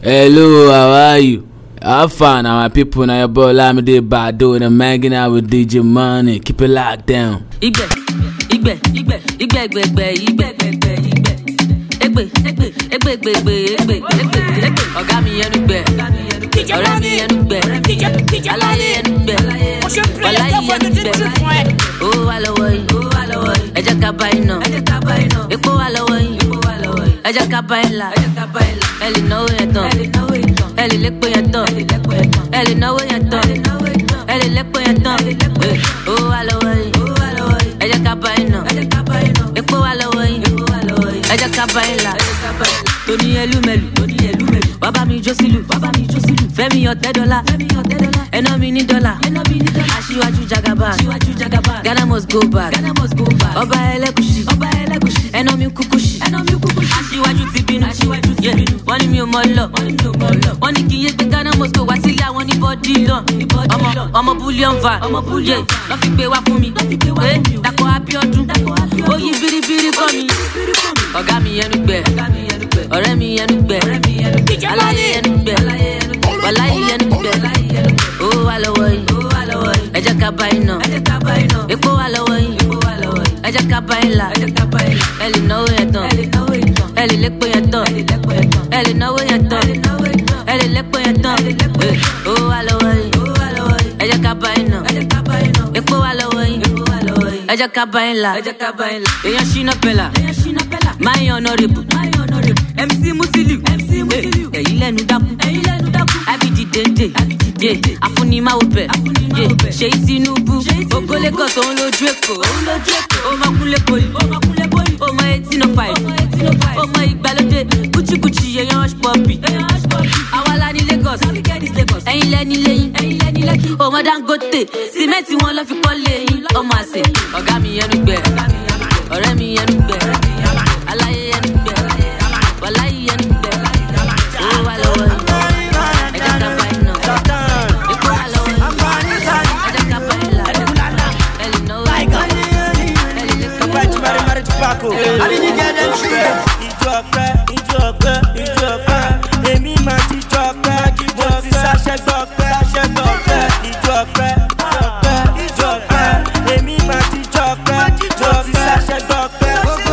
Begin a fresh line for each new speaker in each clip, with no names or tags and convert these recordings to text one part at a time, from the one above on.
Hello, how are you? How far now, my people? Now your boy Lamide Bado and I'm hanging out with DJ Money. Keep it locked down.
Igbe. Ọ̀gá mi ẹnu gbẹ, ọ̀rẹ́ mi ẹnu gbẹ, aláyé ẹnu gbẹ, ọláyé ẹnu gbẹ. Owó wà lọ́wọ́ yìí, ẹ jẹ́ ká bá iná. Epo wà lọ́wọ́ yìí, ẹ jẹ́ ká bá ilà. Ẹ lè náwó yẹn tán, ẹ lè lépo yẹn tán, ẹ lè náwó yẹn tán, ẹ lè lépo yẹn tán. Owó wà lọ́wọ́ yìí, ẹ jẹ́ ká bá iná. Epo wà lọ́wọ́ yìí, ẹ jẹ́ ká bá ilà. Tony Elumelu, bàbá mi jó sílù, Fẹ́mi $10, ẹná mi ní $, aṣíwájú Jagaba, Ghana must go back, ọba ẹlẹ́gùṣì, ẹná mi kúkúṣì, aṣíwájú ti bínú, wọ́n ní mi ò mọ̀ lọ, wọ́n ní kí n yé gbé Ghana must go wá sílé àwọn ní bọ́dí lọ, ọmọ bullion va, lọ́ fi gbé wá fún mi, Dàpọ̀ Abíọ́dún, ó yí biribiri kọ́ mi, ọ̀gá mi ẹnu gbẹ. Ọ̀rẹ́ mi ẹnu gbẹ, aláyé ẹnu gbẹ, ọláyé ẹnu gbẹ. Owó wà lọ́wọ́ yìí, ẹ jẹ́ ká bá iná. Epo wà lọ́wọ́ yìí, ẹ jẹ́ ká bá ilà. Ẹ lè náwó yẹn tán, ẹ lè lépo yẹn tán, ẹ lè náwó yẹn tán, ẹ lè lépo yẹn tán. Owó wà lọ́wọ́ yìí, ẹ jẹ́ ká bá iná. Epo wà lọ́wọ́ yìí, ẹ jẹ́ ká bá ilà. Èèyàn ṣínà pẹ̀lá, máa yan honorable. MC Musiliu, ẹ̀yin lẹ́nu dákú, Abidi Dende, Afunimawo bẹ̀, Ṣèyí Tinubu, Ògo Lagos òun lójú Èkó, ó máa kúnlé poli, ó mọ 1805, ó mọ ìgbàlódé, kúchíkúchí èèyàn hush puppy, àwa la ní Lagos, ẹ̀yin lẹ́ni lẹ́yìn, ó mọ Dangote, sìmẹ́ntì wọn lọ́ fi kọ́ lẹ́yìn, ọmọ àṣẹ, ọ̀gá mi ẹnu gbẹ, ọ̀rẹ́ mi ẹnu gbẹ, aláyé ẹnu gbẹ. Ọláyé ẹnu gbẹ, owó wà lọ́wọ́ yìí, ẹ jẹ́ ká bá iná. Epo wà lọ́wọ́ yìí, ẹ jẹ́ ká bá ilà. Ẹ lè náwó yìí, ẹ lè lè kọ́ ìjọ ọ̀pẹ, èmi máa ti jọ ọ̀pẹ, mo ti ṣàṣẹ gbọ̀pẹ, ìjọ ọ̀pẹ, èmi máa ti jọ ọ̀pẹ, mo ti ṣàṣẹ gbọ̀pẹ.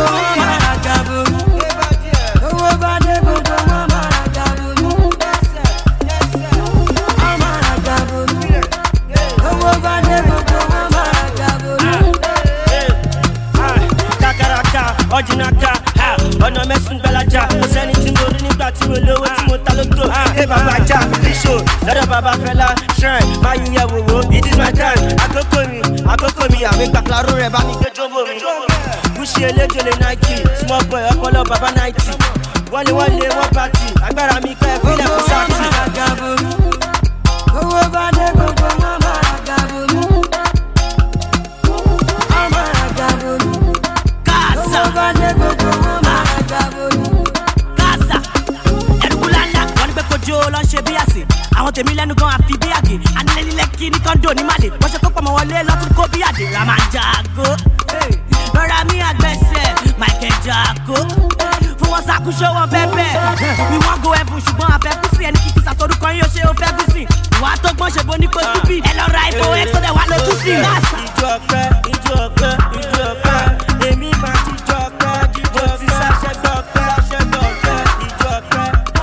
Ọ̀jìnàká, ọ̀nà mẹ́sùn gbalaja, kò sẹ́ni tí mo rí nígbà tí mo lówó tí mo ta lóko. Ẹ bàbá ajá, fíṣò, lọ́dọ̀ bàbá Fẹlá, shrine, máa yún yẹ wòwò, it is my time. Àkókò mi, àmì gbàgbárò rẹ̀ bá mi gbé jọ́bọ̀ mi. Bùsì eléjòlè Nike, small boy ọpọlọ bàbá 90. Wọ́n wọ́n pàtì, agbára mi kọ́ ẹ fílẹ̀ fún sáàtì. Owó bá dé gbogbo mama àgàbò mú. Ọmọ àgàbò mú. Káàsà. Owó bá dé gbogbo mama àgàbò mú. Káàsà. Ẹ̀rùkúlá ńlá wọ́n ní pé kojú ló ń ṣe bí àsè. Àwọn tèmi lẹ́nu gan àfi bí àgè. Anilẹ́lẹ́kì ní kọ́ńdò ní Màlè. Wọ́n ṣe kó pọ̀ mọ́ wọlé lọ́tún kó bí àdè. Ramajago. Rọra mi àgbẹ̀sẹ̀ Michael Jago. Fún wọn ṣàkóso wọn bẹ́ẹ̀. We wan go heaven ṣùgbọ́n àfẹ́kùsì ẹni kìkì sàtọ́rùkọ yín ó ṣe ó fẹ́ gùsì. Ìwà tó gbọ́n ṣe bó ní kó stupid. Ẹ lọ ra ipò ẹ̀kọ́ dẹ̀ wá lọ tú sí. Ìjọ ọ̀pẹ, èmi máa ti jọ ọ̀pẹ, mo ti ṣàṣẹ gbọ̀pẹ, ìjọ ọ̀pẹ,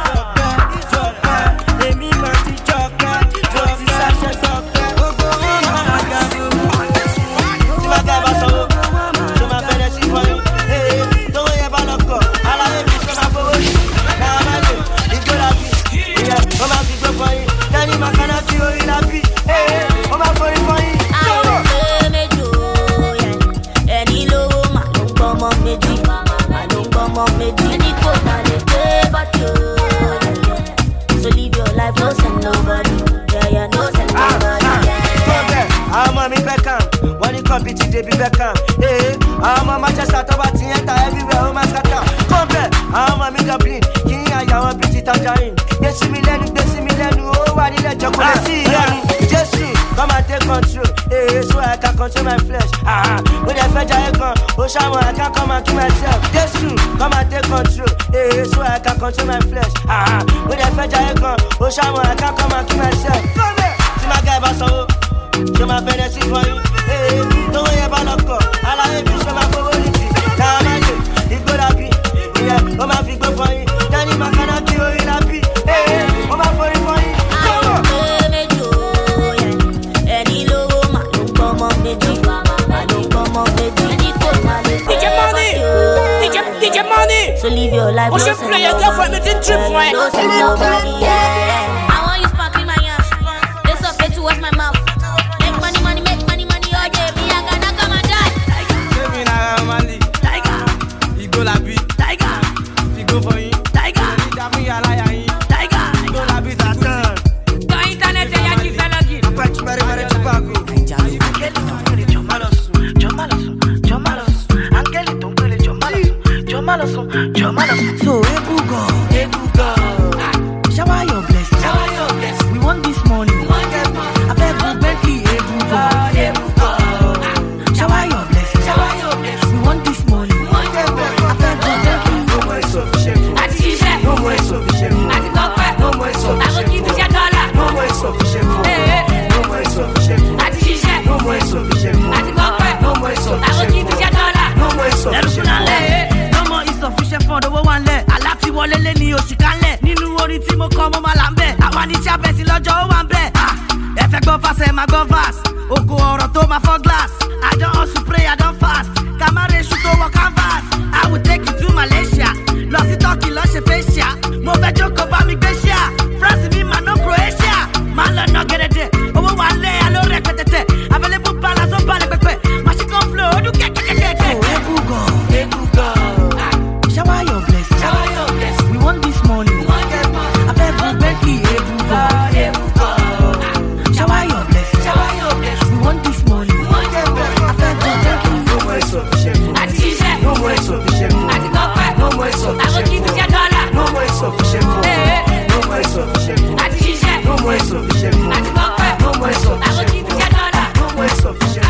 èmi máa ti jọ ọ̀pẹ, mo ti ṣàṣẹ gbọ̀pẹ. Gbogbo wọn máa ga mi. Tí máa ká ẹ bá sanwó, ṣé máa bẹ̀rẹ̀ sí wọ́n yìí? Tówó yẹn bá lọ kọ̀, aláyé mi ṣe máa fowó yìí. Náà máa lè ìjọ làbí, wọ́n máa fi gbé fọ́ yìí. Tẹ́ni máa kaná tí orí làbí, wọ́n máa forí fọ́ yìí. So live your life, no send nobody. Yeah, no send nobody. I'm a me Beckham. When you compete, they be Beckham. Hey, I'm a Manchester, but you enter everywhere. Oh my God, come back. I'm a me Dublin. King, I am a pretty tangerine. They see me learn. Oh, I need a chocolate. Jesus, come and take control. Hey, so I can control my flesh. When I fetch a gun, oh Shama, I can come and kill myself. Jesus, come and take control. Hey, so I can control my flesh. When I fetch a
life.
Push and play your girlfriend, it's in trip for it.
Nobody, yeah.
I want you sparkling my ass. It's okay to wash my mouth. Make money, money, make money, money all day. Me, I gonna come and die.
Baby, now I'm Mali. Tiger. He go la beat. Tiger. He go for you. Tiger. He da me a liar. Tiger. He go la beat. Satan.
Go internet, ya give fella give.
I'm quite very, very chipago.
So, hey Google, shower your blessing. We want this money. I beg you, Bentley, hey Google, shower your blessing. We want this money. I beg you, Bentley.
No more insufficient.
I teach you.
No more insufficient.
I teach you.
No more insufficient.
I will give you $1.
No more insufficient. No more insufficient.
I teach you.
No more insufficient.
I teach you.
No more insufficient.
I will give you $1.
No more insufficient.
No more insufficient fund, owó wa ńlẹ̀. Aláti wọlé lé ní oṣù kálẹ̀. Nínú orin tí mo kọ́ mo máa là ń bẹ̀. Àwa ní Chábẹ́sì lọ́jọ́ ó wà ń bẹ̀. Ẹ fẹ́ gbọ́ fásẹ̀ ẹ máa gbọ́ fast. Ògo ọ̀rọ̀ tó máa fọ́ glass. I don hustle pray, I don fast. Kàmáre ṣu tó wọ canvas. I will take you to Malaysia. Lọ sí Turkey lọ ṣe facial. Mo fẹ́ jókòó bá mi gbé ṣíà. France mi máa ná Croatia. Máa lọ ná gẹ̀dẹ̀dẹ̀. Owó wa ń lé aló rẹpẹtẹtẹ. Available balance ó balẹ̀ pẹpẹ. Màṣí kan flow ó dún kẹ́kẹ́kẹ́kẹ́. Hey Google. Shower your blessing. We want this money. I beg you, Bentley, hey Google. Shower your blessing. We want this money. I beg you, Bentley.
No more insufficient.
I teach you.
No more insufficient.
I teach you.
No more
I will
insufficient.
give you $1.
No more insufficient. No more insufficient.
I teach you.
No more insufficient.
I teach you.
No more insufficient.
I will give you $1.
No more insufficient.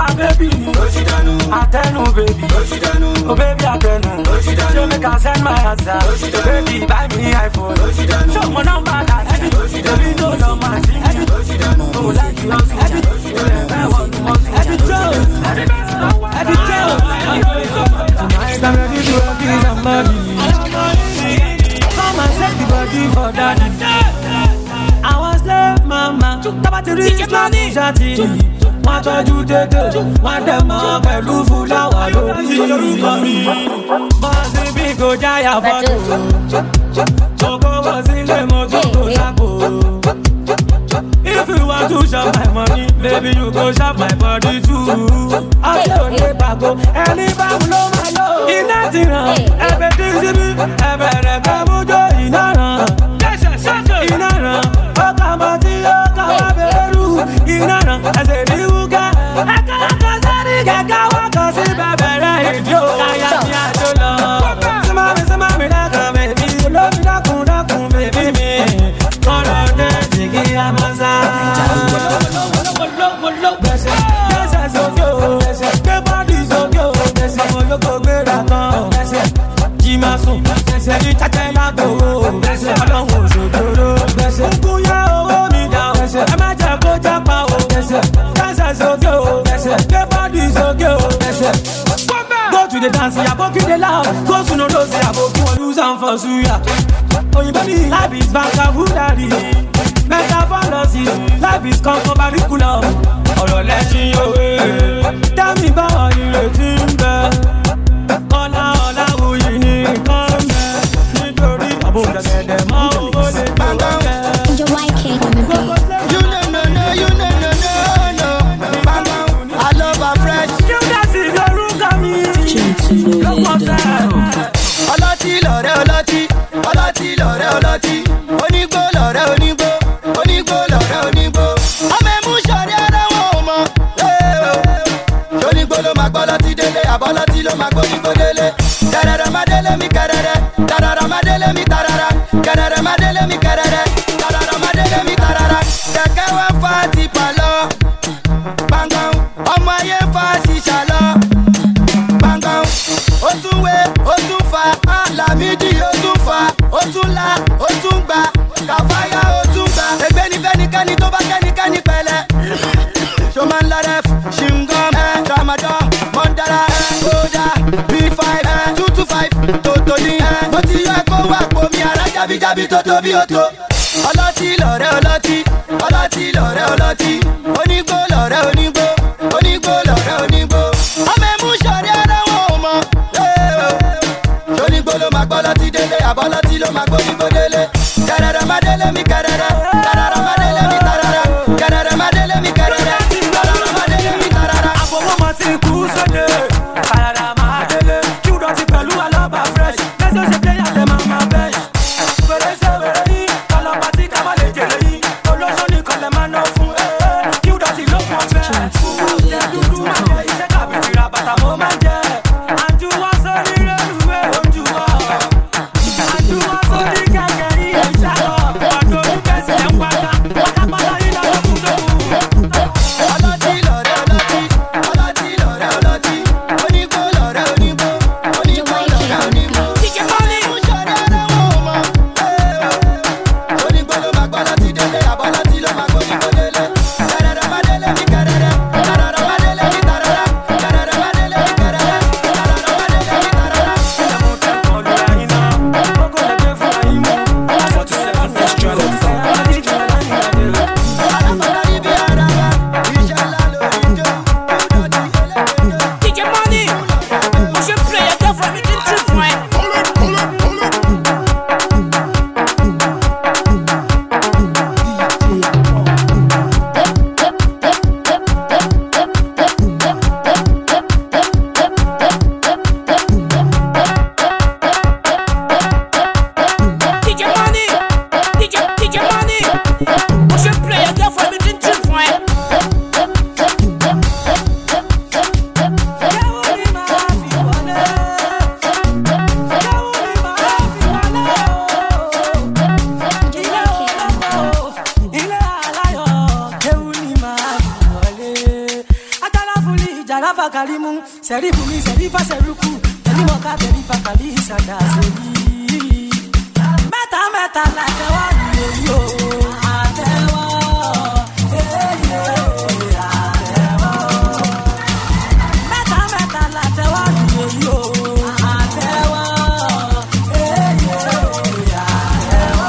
Oh baby, I can. She make her send my Gaza. Baby, buy me iPhone. Show my number that. Baby, no my thing. Oh, like you also. Tonight I'm ready to give some money. Come and set the body for daddy. I was love mama. Tabati rich money. Wọ́n tọ́jú tètè, wọ́n dẹ̀ mọ́ pẹ̀lú fúláwà lórí mi. Bọ́sì bí kò jáyà fọ́tò, kókó wọ́n sílé mo tún kò sápò. If you want to shop my money, baby you go shop my body too. Ọ̀sẹ̀ òní pàgọ́, ẹni báwo ló máa lò? Iná ti ràn, ẹ̀bẹ̀ tí síbí, ẹ̀bẹ̀ rẹ̀ kẹ́ mú jó iná ràn. Iná ràn, ó kà mọ́ tí ó kà wá bẹ̀rù. Iná ràn, ẹsẹ̀ ní wúkẹ́. Ẹ̀ka sẹ́ni kẹ̀kẹ́ wọ́n kàn sí bẹ̀bẹ̀ rẹ̀ ìdí o. Káyà mi àjò lọ. Sẹ́màmì dákun bèbí, olómi dákun bèbí mi. Kọ́lọ́ dé jìgì àmọ́sá. Gbẹ́sẹ̀ sókè o, gbé bọ́dì sókè o. Ọmọ olóko gbéra tán. Jí máa sùn, ní tẹ́tẹ́ lágbòó. Ọlọ́run òṣòjòrò. Ogun yẹ owó mi dà o. Ẹ má jẹ́ kó jápa o. Gbẹ́sẹ̀ sókè o, gbé bọ́dì sókè o. Go to the dance, aboki the loud. Go to no dose, aboki wan use am for suya. Oyinbo ni life is vocabulary. Metaphorosis, life is curriculum. Ọ̀rọ̀ lẹ́sìn òwe. Tẹ́mi báwo ìrètí ń bẹ? Ọlá wuyi ní nǹkan bẹ. Nítorí àbújá gẹ̀dẹ̀ mọ́ owó lè tó bẹ.
You know. I love her fresh.
You dance in lórúkọ mi.
Ọlọ́tí lọ̀rẹ́ ọlọ́tí. Onígbó lọ̀rẹ́ onígbó. Ọmọ ẹ̀mú sọ̀rẹ́ ara wọn ò mọ̀. Onígbó ló máa gbọ́ lọ́tí délé. Àbọ̀lọ́tí ló máa gbọ́ nígbó délé. Kẹrẹrẹ má délé mi kẹrẹrẹ. Tarara má délé mi tarara. Kẹrẹrẹ má délé mi kẹrẹrẹ. Tarara má délé mi tarara. Kẹ̀kẹ́ wá fa tipa lọ. Gbàngàn ọmọ ayé fa ṣìṣà lọ. Gbàngàn ó tún wé ó tún fa. Lámìdí ó tún fa. Ó tún la ó tún gbà. Kàfáyà ó tún gbà. Ègbé ni fẹ́nikẹ́ni tó bá kẹ́nikẹ́ni pẹ̀lẹ́. Ṣọ́man Laref, Shingom, Ramadan, Mondara, Oda, B5, 225, Totoni. Mo ti yọ ẹ̀kọ́ wà pò mi ara jábíjábí tó tóbi ó tó. Ọlọ́tí lọ̀rẹ́ ọlọ́tí. Onígbó lọ̀rẹ́ onígbó. Ọmọ ẹ̀mú sọ̀rẹ́ ara wọn ò mọ̀. Onígbó ló máa gbọ́ lọ́tí délé. Àbọ̀lọ́tí ló máa gbọ́ nígbó délé. Kẹrẹrẹ má délé mi kẹrẹrẹ. Tarara má délé mi tarara. Kẹrẹrẹ má délé mi kẹrẹrẹ. Tarara má délé mi tarara.
Àbọ̀wọ́ máa ti kú sóde. Kàràrà máa délé. Kí ó dọ̀tí pẹ̀lú àlọ́bà fresh. Lẹ́sẹ̀ ṣe pléyà lè máa bẹ́ẹ̀. Wèrè ṣe wèrè yín. Kọlọ́pàá tí ká má lè jèrè yín. Olóṣó nìkan lè máa ná fún. Kí ó dọ̀tí ló pọ̀ fẹ́. Ṣé dúdú máa jẹ iṣẹ́ tàbí fìrà bàtà mo máa jẹ. Àjú wá sórí rélùwé ojú wa. Àjú wá sórí kẹ̀kẹ́ rí ìṣàlọ̀. Ọ̀dọ́ oníkẹ́sẹ̀ ń wájà. Ọ̀kápálá yìí lọ́wọ́ kú tó kù.
Ọlọ́tí lọ̀rẹ́ ọlọ́tí. Onígbó lọ̀rẹ́ onígbó.
DJ Money.
Ẹ̀mú sọ̀rẹ́ ara wọn ò mọ̀. Onígbó ló máa gbọ́ lọ́tí délé. Àbọ̀lọ́tí ló máa gbọ́ nígbó délé. Kẹrẹrẹ má délé mi kẹrẹrẹ. Tarara má délé mi tarara. Kẹrẹrẹ má délé mi kẹrẹrẹ. Tarara má délé mi tarara. Alábọ̀lárí bí ara wa. Ìṣàlá lórí ijó.
DJ Money. Mo ṣe play your girlfriend, mi ti ń trip fún ẹ. DJ Money. Mo ṣe play your girlfriend, mi ti ń trip fún ẹ.
Kalimu, seri bumi, seri fa seruku, teli moka, teli fa kali sada seri. mẹ́ta làtẹ́wọ́ yòyò àtẹ́wọ́ àtẹ́wọ́. Mẹ́ta làtẹ́wọ́ yòyò àtẹ́wọ́ àtẹ́wọ́.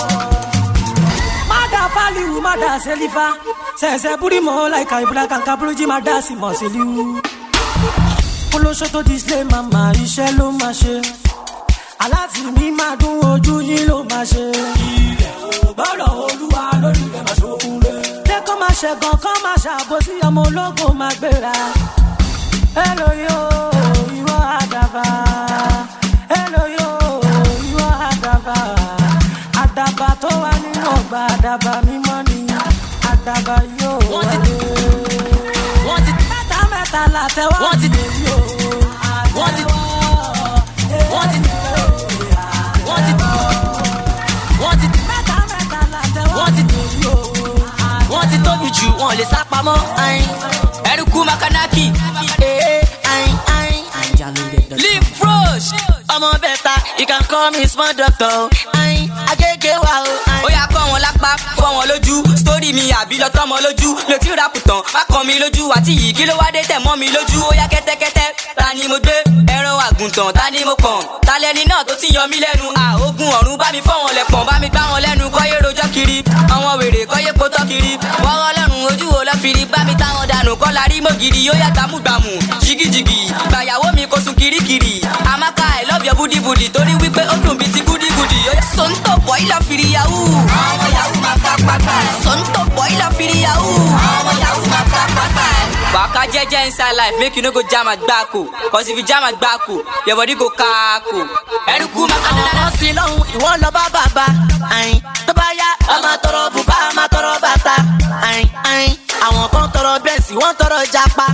Mada faliwu mada selifa sẹ̀sẹ̀ búrí mọ́ láìka ìbúra kankan búrújí mada sì mọ̀ seliwu. Olóṣó tó display mama iṣẹ́ ló máa ṣe. Aláàtì mi máa dún ojú yín ló máa ṣe. Ilẹ̀ ò gbọ́dọ̀ olúwa lórí ilẹ̀ máa ṣokùn lé. Jẹ́ kó máa ṣẹ̀gàn kó máa ṣàbòsí ọmọ ológun máa gbéra. Hello yo, ìwọ àdàbà. Hello yo, ìwọ àdàbà. Àdàbà tó wà nínú ọgbà àdàbà mímọ́ ni. Àdàbà yóò wọlé. Mẹ́ta làtẹ́wọ́ yìí yóò.
Wọ́n ti tóbi jù wọ́n lè sá pamọ́. Ẹrùkú makanaki. Lip Frosh. Ọmọ bẹ́ta, you can call me small doctor. Agége wa o. Ó yà kọ́ wọn lápá, fọ́ wọn lójú. Sítórì mi àbí lọ tọ́mọ lójú. Mi ò tí ì rápù tán, má kàn mí lójú. Àti yìí kí ló wá dé tẹ̀ mọ́ mi lójú. Ó yá kẹ́tẹ́kẹ́tẹ́, ta ni mo gbé? Ẹran àgùntàn, ta ni mo pọ̀n? Ta lẹni náà tó ti yọ mí lẹ́nu? Ogun ọ̀run bá mi fọ́ wọn lẹ̀pọ̀n, bá mi gbá wọn lẹ́nu. Kọ́yé rojọ́ kiri, àwọn wèrè kọ́yé potọ́ kiri. Wọ́rọ́ lọ́rùn ojú wo lọ́ firi, bá mi táwọn dànù kọ́ la rí mọ́gìrì. Ó yá gbàmúgbàmù, jìgìjìgì, gbàyàwó mi kò sùn kirikiri. Amaka I love your booty booty, torí wípé ó dùn bí ti gúdígúdí. Ó yá sọ́ńtò bọ̀ ìlà fìrí yahoo. Àwọn yahoo máa ká pátá. Sọ́ńtò bọ̀ ìlà fìrí yahoo. Àwọn yahoo máa ká pátá. Waka jeje inside life, make you no go jam at gbako. Cause if you jam at gbako, your body go kako. Ẹrùkú makanaki. Sí lọ́hùn ìwọ lọ bá bàbá. Tó bá yá ọmọ tọrọ bùbá ọmọ tọrọ bàtà. Àwọn kan tọrọ bẹ́ẹ̀sì wọ́n tọrọ japa.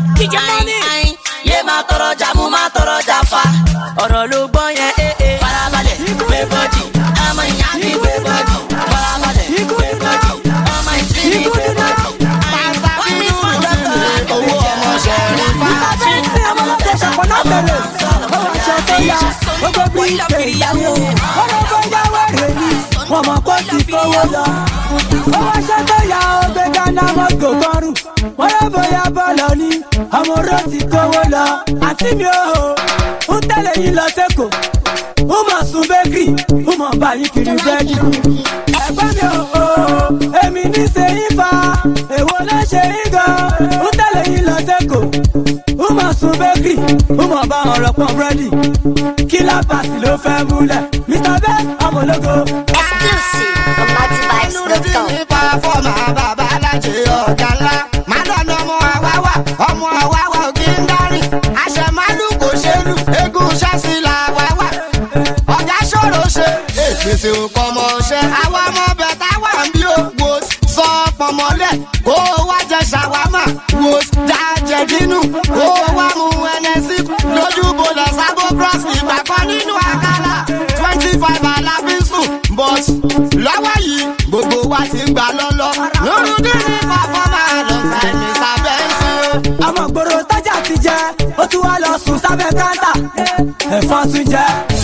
Yé máa tọrọ jàmú máa tọrọ jàfa. Ọ̀rọ̀ ló gbọ́ yẹn farabalẹ̀ gbé bọ́dì. Ọmọ ìyá mi gbé bọ́dì. Farabalẹ̀ gbé bọ́dì. Ọmọ ìsìn mi gbé bọ́dì. Wọ́n mi fún dọ́tọ̀. Owó ọmọ ṣẹ̀rí fà.
Ọmọ ọlọ́dẹ ṣàpọ̀ náà bẹ̀rẹ̀. Ó wá ṣe tó yá. Ó gbé bí ìgbéyàwó. Ó lọ bó yáwó rẹ̀ ní. Wọ́n mọ̀ pé ó ti kówó lọ. Ó wá ṣe tó yá. Ó gbé Ghana mọ́tò kọrùn. Wọ́n lọ bóyá bọ́ọ̀lù ní. Ọmọ oró ti kówó lọ. Àǹtí mi ò ń tẹ̀lé yín lọ sẹ́kọ̀ọ́. Ó mọ̀ sùn bẹ́kìrì. Ó mọ̀ bá yín kiri bẹ́ẹ̀dì. Ẹ̀gbọ́n mi ò èmi ní ṣe yín fa. Èwo ló ṣe yín gan? Ń tẹ̀lé yín lọ sẹ́kọ̀ọ́. Ó mọ̀ sùn bẹ́kìrì. Ó mọ̀ bá wọn rọpọ̀ búrẹ́dì. Kílá pàṣẹ ló fẹ́ múlẹ̀. Mr. Bẹ́ẹ̀ ọmọ ológo.
Exclusive from MaxiVibes.com.
Fọ́ọ̀mù bàbá alájẹ ọ̀gá ńlá. Mádọ́nà ọmọ àwáwá, ọmọ àwáwá ògì ń darí. Àṣẹ málù kò ṣe lù, eégún ṣáṣí là wáwá. Ọ̀gá ṣòro ṣe, èpèsè òkò ọmọ ṣẹ́. Àwọn ọmọ bẹ̀tà wà ń bí òwò sọ pọ̀mọ́lẹ̀. Kó o wá jẹ ṣàwámà, wò dájẹ́ dínú. Kó o wá mu ẹnẹsí lójú bolẹ̀ sábó cross ìgbà kan nínú àkàlà. 25 alábísùn, but lọ́wọ́ yìí gbogbo wa ti ń gbà lọ́lọ́. Nurudeen ní pàfọ́mà lọ́sàn-án Mr. Benson.
Ọmọ gbòòrò tájà ti jẹ, ó tún wá lọ sùn sábẹ́ káńtà. Ẹ̀fọn tún jẹ.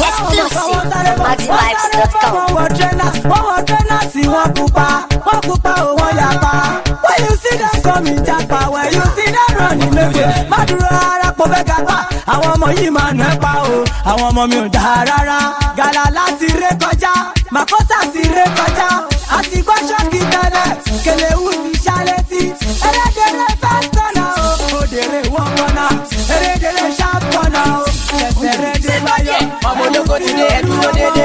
MaxiVibes.com.
Wọ́n wọ trainers, wọ́n pupa ò wọ́n yapa. When you see them coming japa, when you see them running lẹ́gbẹ̀. Má dúró rárá pọ̀ fẹ́ gàpá. Àwọn ọmọ yìí máa nà pa o. Àwọn ọmọ mi ò dáa rárá. Gàlà láti ré kọjá, Màkọ́sà ti ré kọjá. Àti gbọ́ ṣọ́ọ̀kì tẹ́lẹ̀, Kèléwù ti ṣálétí. Ẹlẹ́dẹ̀ẹ́rẹ́ fẹ́ sọ̀nà o. Òdèrè wọ́n wọ́nà, erédèrè ṣàpọ̀nà o. Ṣẹ̀ṣẹ̀rẹ̀ dé báyọ̀, ọmọ ológo ti lé ẹ̀dúró dédé.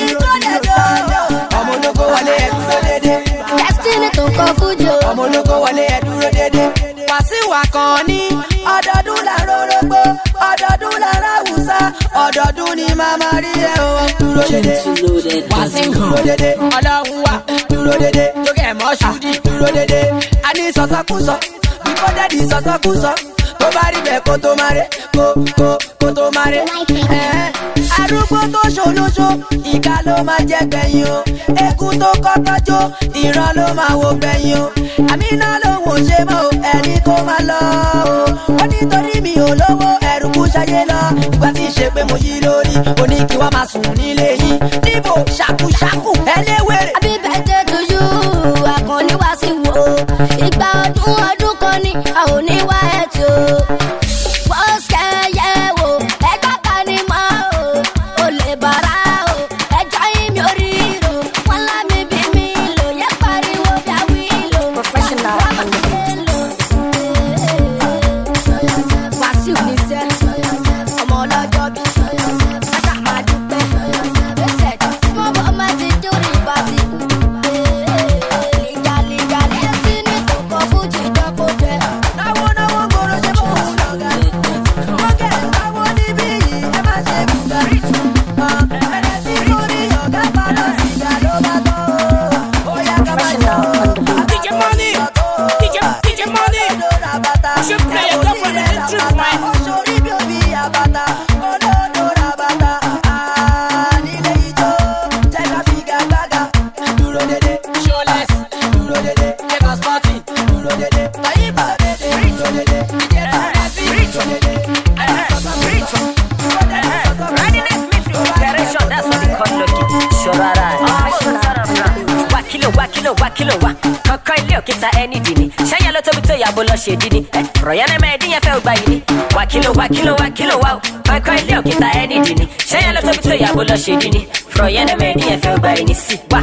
Ọmọ ológo wọlé ẹ̀dúró dédé.
Destiny tó kọ fújò.
Ọmọ ológo wọlé ẹ̀dúró dédé. Wàsíwà kan ní ọdọọdún làárọ̀ rògbò, ọdọọdún làárọ̀ àwùsá, ọdọọdún ni màmá rí ẹ̀ o. Dúró dédé, Wàsíù dúró dédé, ọlọ́run wà dúró dédé, lókè ẹ̀mọ́ ṣúdì dúró dédé. A ní sọ̀sọ́kùsọ, bíkọ́ dẹ́dì sọ̀sọ́kùsọ, tó bá rí bẹ́ẹ̀ kó tó máa rẹ̀, kó tó máa rẹ̀. Arúgbó tó ṣolóṣo, ìka ló máa jẹ gbẹ̀yìn o. Eku tó kọ́kọ́ jó, ìran ló máa wo gbẹ̀yìn o. Àmínà lòun ò ṣe mọ́ o, ẹni kó máa lọ o. Ó nítorí mi ò lówó, ẹ̀rù kú ṣayé lọ.
ìgbà tí ṣe pé mo yí lórí oní kí wá máa sùn nílé yín níbo ṣàkúṣàkú ẹlẹ́wẹ̀rẹ̀.
Happy birthday to you, àkànní wá sí wo. Ìgbà ọdún kan ní a ò ní wá ẹ̀ tó. Bọ́sẹ̀ yẹ wo, ẹjọ́ kan ní mọ́ o. O lè bàrà o, ẹjọ́ yín mi ò rí ro. Wọ́n lá mi bí mi lò, yẹ pariwo bí a wí lò. Professional on the beat. Wàsíù ní sẹ́, ọmọ ọlọ́jọ́ bí. Káṣá máa dúpẹ́. Bẹ́sẹ̀ tí mo bọ́ máa ti dúró ìbàdí. Lígalígalí ẹtí ní kòkó fújì dọ́kọ̀ jẹ.
náwó gbòòrò ṣe bó wù lọ́gà. ọ̀gẹ̀ náwó níbí yìí ẹ má ṣe bùgà. ẹ̀rẹ̀ sí sórí ọ̀gá padà síga ló bá tó. ó yá ká máa jọ.
DJ Money, DJ Money. You should play your girlfriend with the truth, man.
Oṣoorí bí òbí àbàtà, olódò ràbàtà. Nílé ijó, jẹ́ ká figagbága. Dúró dédé, showless. Dúró dédé, Lagos party. Dúró dédé, Tàyíbà dédé. Dúró dédé, ìjẹta ẹ̀sì. Dúró dédé,
Readiness meets preparation, that's what they call lucky. Shorara. Wakilo. Kọ́kọ́ ilé òkúta ẹni dì ní. Ṣẹ́yẹ ló tóbi tó yàgò lọ ṣe dì ní. Rọ̀yẹ́nẹ́ mẹ́ẹ̀ẹ́dín yẹn fẹ́ gbà yìí ní. Wakilo wa o. Kọ́kọ́ ilé òkúta ẹni dì ní. Ṣẹ́yẹ ló tóbi tó yàgò lọ ṣe dì ní. Rọ̀yẹ́nẹ́ mẹ́ẹ̀ẹ́dín yẹn fẹ́ gbà yìí ní. Sí wa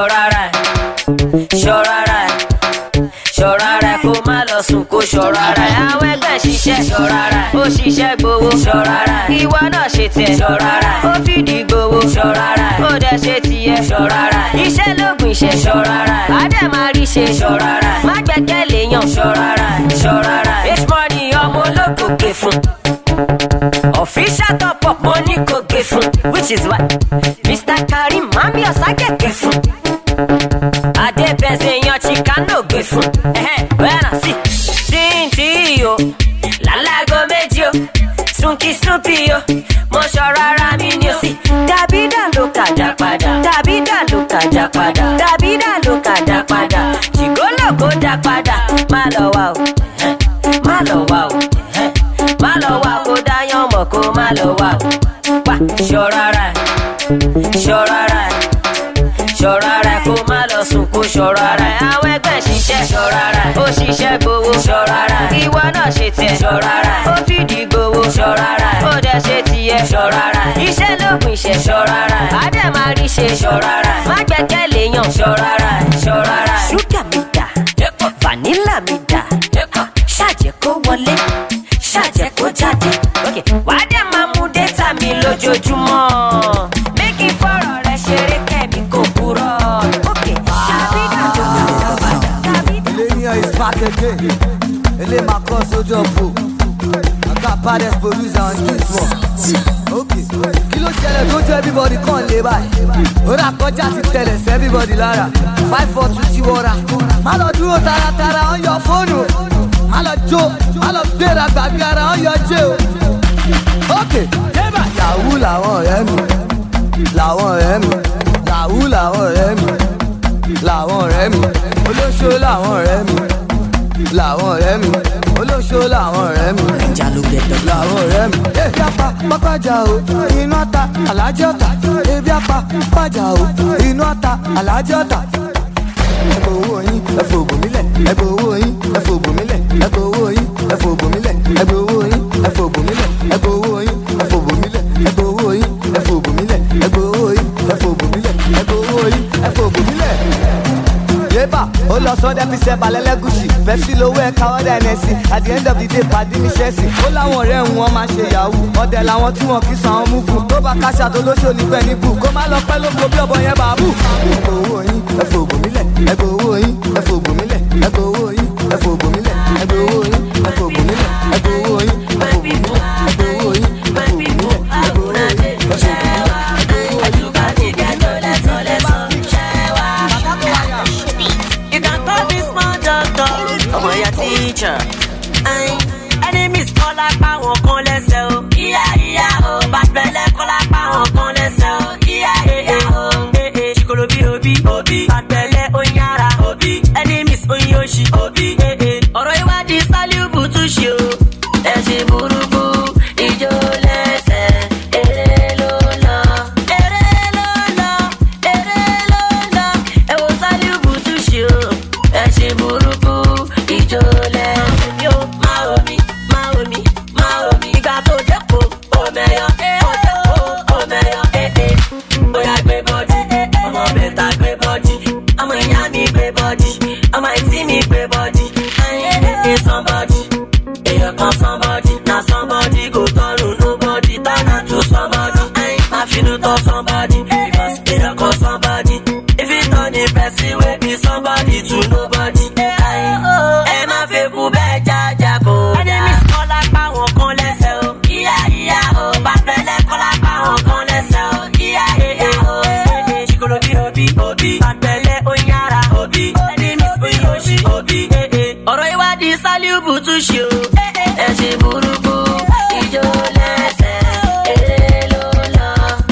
ṣọ́rara kó má lọ sùn kó ṣọ́rara. Àwọn ẹgbẹ́ ṣiṣẹ́ ṣọ́rara. Ó ṣiṣẹ́ gbowó ṣọ́rara. Ìwọ náà ṣe tiẹ̀ ṣọ́rara. Ó fìdí gbowó ṣọ́rara. Ó dẹ̀ ṣe tiẹ̀ ṣọ́rara. Iṣẹ́ lóògùn iṣẹ́ ṣọ́rara. Adé máa rí ṣe ṣọ́rara. Má gbẹ́kẹ̀lé yan ṣọ́rara. It's money ọmọ ológo gbé fún. Official top up money kò gbé fún. Which is why Mr. Karim Mami Osage gbé fún. Adé bẹ̀sẹ̀ yan Chicano gbé fún. Bẹ́ẹ̀nà sí tíntì o, lálágo méjì o, Sunky Snoopy o, mo ṣọ̀rọ̀ ara mi ni o sí. Dàbídà ló kàdá padà, Jìgólò kó dá padà, má lọ wá o, kó dáyàn mọ̀ kó má lọ wá o. Wá ṣọ̀rọ̀ ara kó má lọ sùn kó ṣọ̀rọ̀ ara. Àwọn ẹgbẹ́ ṣiṣẹ́ ṣọ̀rọ̀ ara. Ó ṣiṣẹ́ gbowó ṣọ̀rọ̀ ara. Ìwọ náà ṣe tiẹ̀ ṣọ̀rọ̀ ara. Ó fìdí gbowó ṣọ̀rọ̀ ara. Ó dẹ̀ ṣe tiẹ̀ ṣọ̀rọ̀ ara. Iṣẹ́ lóògùn iṣẹ́ ṣọ̀rọ̀ ara. Adé máa rí ṣe ṣọ̀rọ̀ ara. Má gbẹ́kẹ̀lé yan ṣọ̀rọ̀ ara. Ṣúgà mi dà, vanilla mi dà, ṣàjẹ́ kó wọlé, ṣàjẹ́ kó jáde. Wàá dẹ̀ máa mú dẹ́tà mi lójoojúmọ́. Méjì fọ̀rọ̀ rẹ̀ ṣeré kẹ́mi kò kúrọ̀.
Millennium is back again. Ele ma cross ojo po. I got baddest producer on street one. Okay. Kí ló ṣẹlẹ̀ tó jẹ́ everybody kàn lé báyìí. Ó rà kọjá ti tẹ̀lẹ̀ sí everybody lára. 542 ti wọra. Má lọ dúró taratara on your phone o. Má lọ jó, má lọ gbéra gbàgbé ara on your jé o. Okay. Yahoo làwọn ọ̀rẹ́ mi. Làwọn ọ̀rẹ́ mi. Yahoo làwọn ọ̀rẹ́ mi. Làwọn ọ̀rẹ́ mi. Olóṣó làwọn ọ̀rẹ́ mi. Làwọn ọ̀rẹ́ mi. Olóṣó làwọn ọ̀rẹ́ mi. Làwọn ọ̀rẹ́ mi. Ebi apá pápájà o, inú ata alájẹ́ ọ̀tà. Ebi apá pápájà o, inú ata alájẹ́ ọ̀tà. Ẹgbẹ́ owó yín, ẹ fògùn mílẹ̀. Ẹgbẹ́ owó yín, ẹ fògùn mílẹ̀. Ẹgbẹ́ owó yín, ẹ fògùn mílẹ̀. Ẹgbẹ́ owó yín, ẹ fògùn mílẹ̀. Ẹgbẹ́ owó yín, ẹ fògùn mílẹ̀. Ẹgbẹ́ owó yín, ẹ fògùn mílẹ̀. Ẹgbẹ́ owó yín, ẹ fògùn mílẹ̀. Ẹgbẹ́ owó yín, ẹ fògùn mílẹ̀. Yébà, ó lọ sọ́dẹ̀ fi ṣẹ́ balẹ̀lẹ́gùsì. Pepsi lówó ẹ̀ka ọ̀dà ẹ̀nẹ́sì. At the end of the day, pàdé ní ṣẹ́ẹ̀sì. Ó láwọn ọ̀rẹ́ ń wọ́n máa ṣe yahoo. Ọ̀dẹ̀ làwọn tí wọ́n kì í san àwọn múfù. Tó bá káṣá tó lóṣò nígbẹ́ níbù. Kó má lọ pẹ́ lóko bí ọ̀bọ yẹn bàbú. Ẹgbẹ́ owó yín, ẹ fògùn mílẹ̀. Ẹgbẹ́ owó yín, ẹ fògùn mílẹ̀. Ẹgbẹ́ owó yín, ẹ fògùn mílẹ̀. Ẹgbẹ́ owó yín, ẹ fògùn mílẹ̀. Ẹgbẹ́ owó yín, ẹ fògùn mílẹ̀. Ẹgbẹ́ owó yín, ẹ fògùn mílẹ̀. Ẹgbẹ́ owó yín, ẹ fògùn mílẹ̀.
ọmọ ya teacher. Enemies kọ́ lápá wọn kan lẹ́sẹ̀ o. Ìyá o. Bàtẹ́lẹ̀ kọ́ lápá wọn kan lẹ́sẹ̀ o. Ìyá o. Ṣìkòlò bí òbí. Bàtẹ́lẹ̀ oyin ara. Enemies oyin oṣì. Ọ̀rọ̀ ìwádìí sálíùbù tún ṣe o. Ẹ̀sìn burúkú ìjọ lẹ́sẹ̀.
ẹ ṣe burúkú ìjó lẹ́sìn mi ó máa wò mí ìgbà tó dẹ́kun òmẹyọ bóyá gbé bọ́dí ọmọ bẹ̀ta gbé bọ́dí ọmọ ìyá mi gbé bọ́dí ọmọ ìtí mi gbé bọ́dí ayé somebody èèyàn kan somebody na somebody go turn nobody turn am to somebody má finú tọ́ somebody because èèyàn kan somebody if you turn the person wey be somebody to nobody ẹ má fẹ́ kú bẹ́ẹ̀ jájá kó dá. enemies kọ́ lápá wọn kan lẹ́sẹ̀ o ìyá o bàbẹ̀lẹ̀ kọ́ lápá wọn kan lẹ́sẹ̀ o ìyá o ṣìkòlòbí òbí bàbẹ̀lẹ̀ oyára òbí enemies oyóṣì òbí ọ̀rọ̀ ìwádìí Saliu Butushi o ẹ ṣe burúkú ìjó lẹ́sẹ̀ eré ló lọ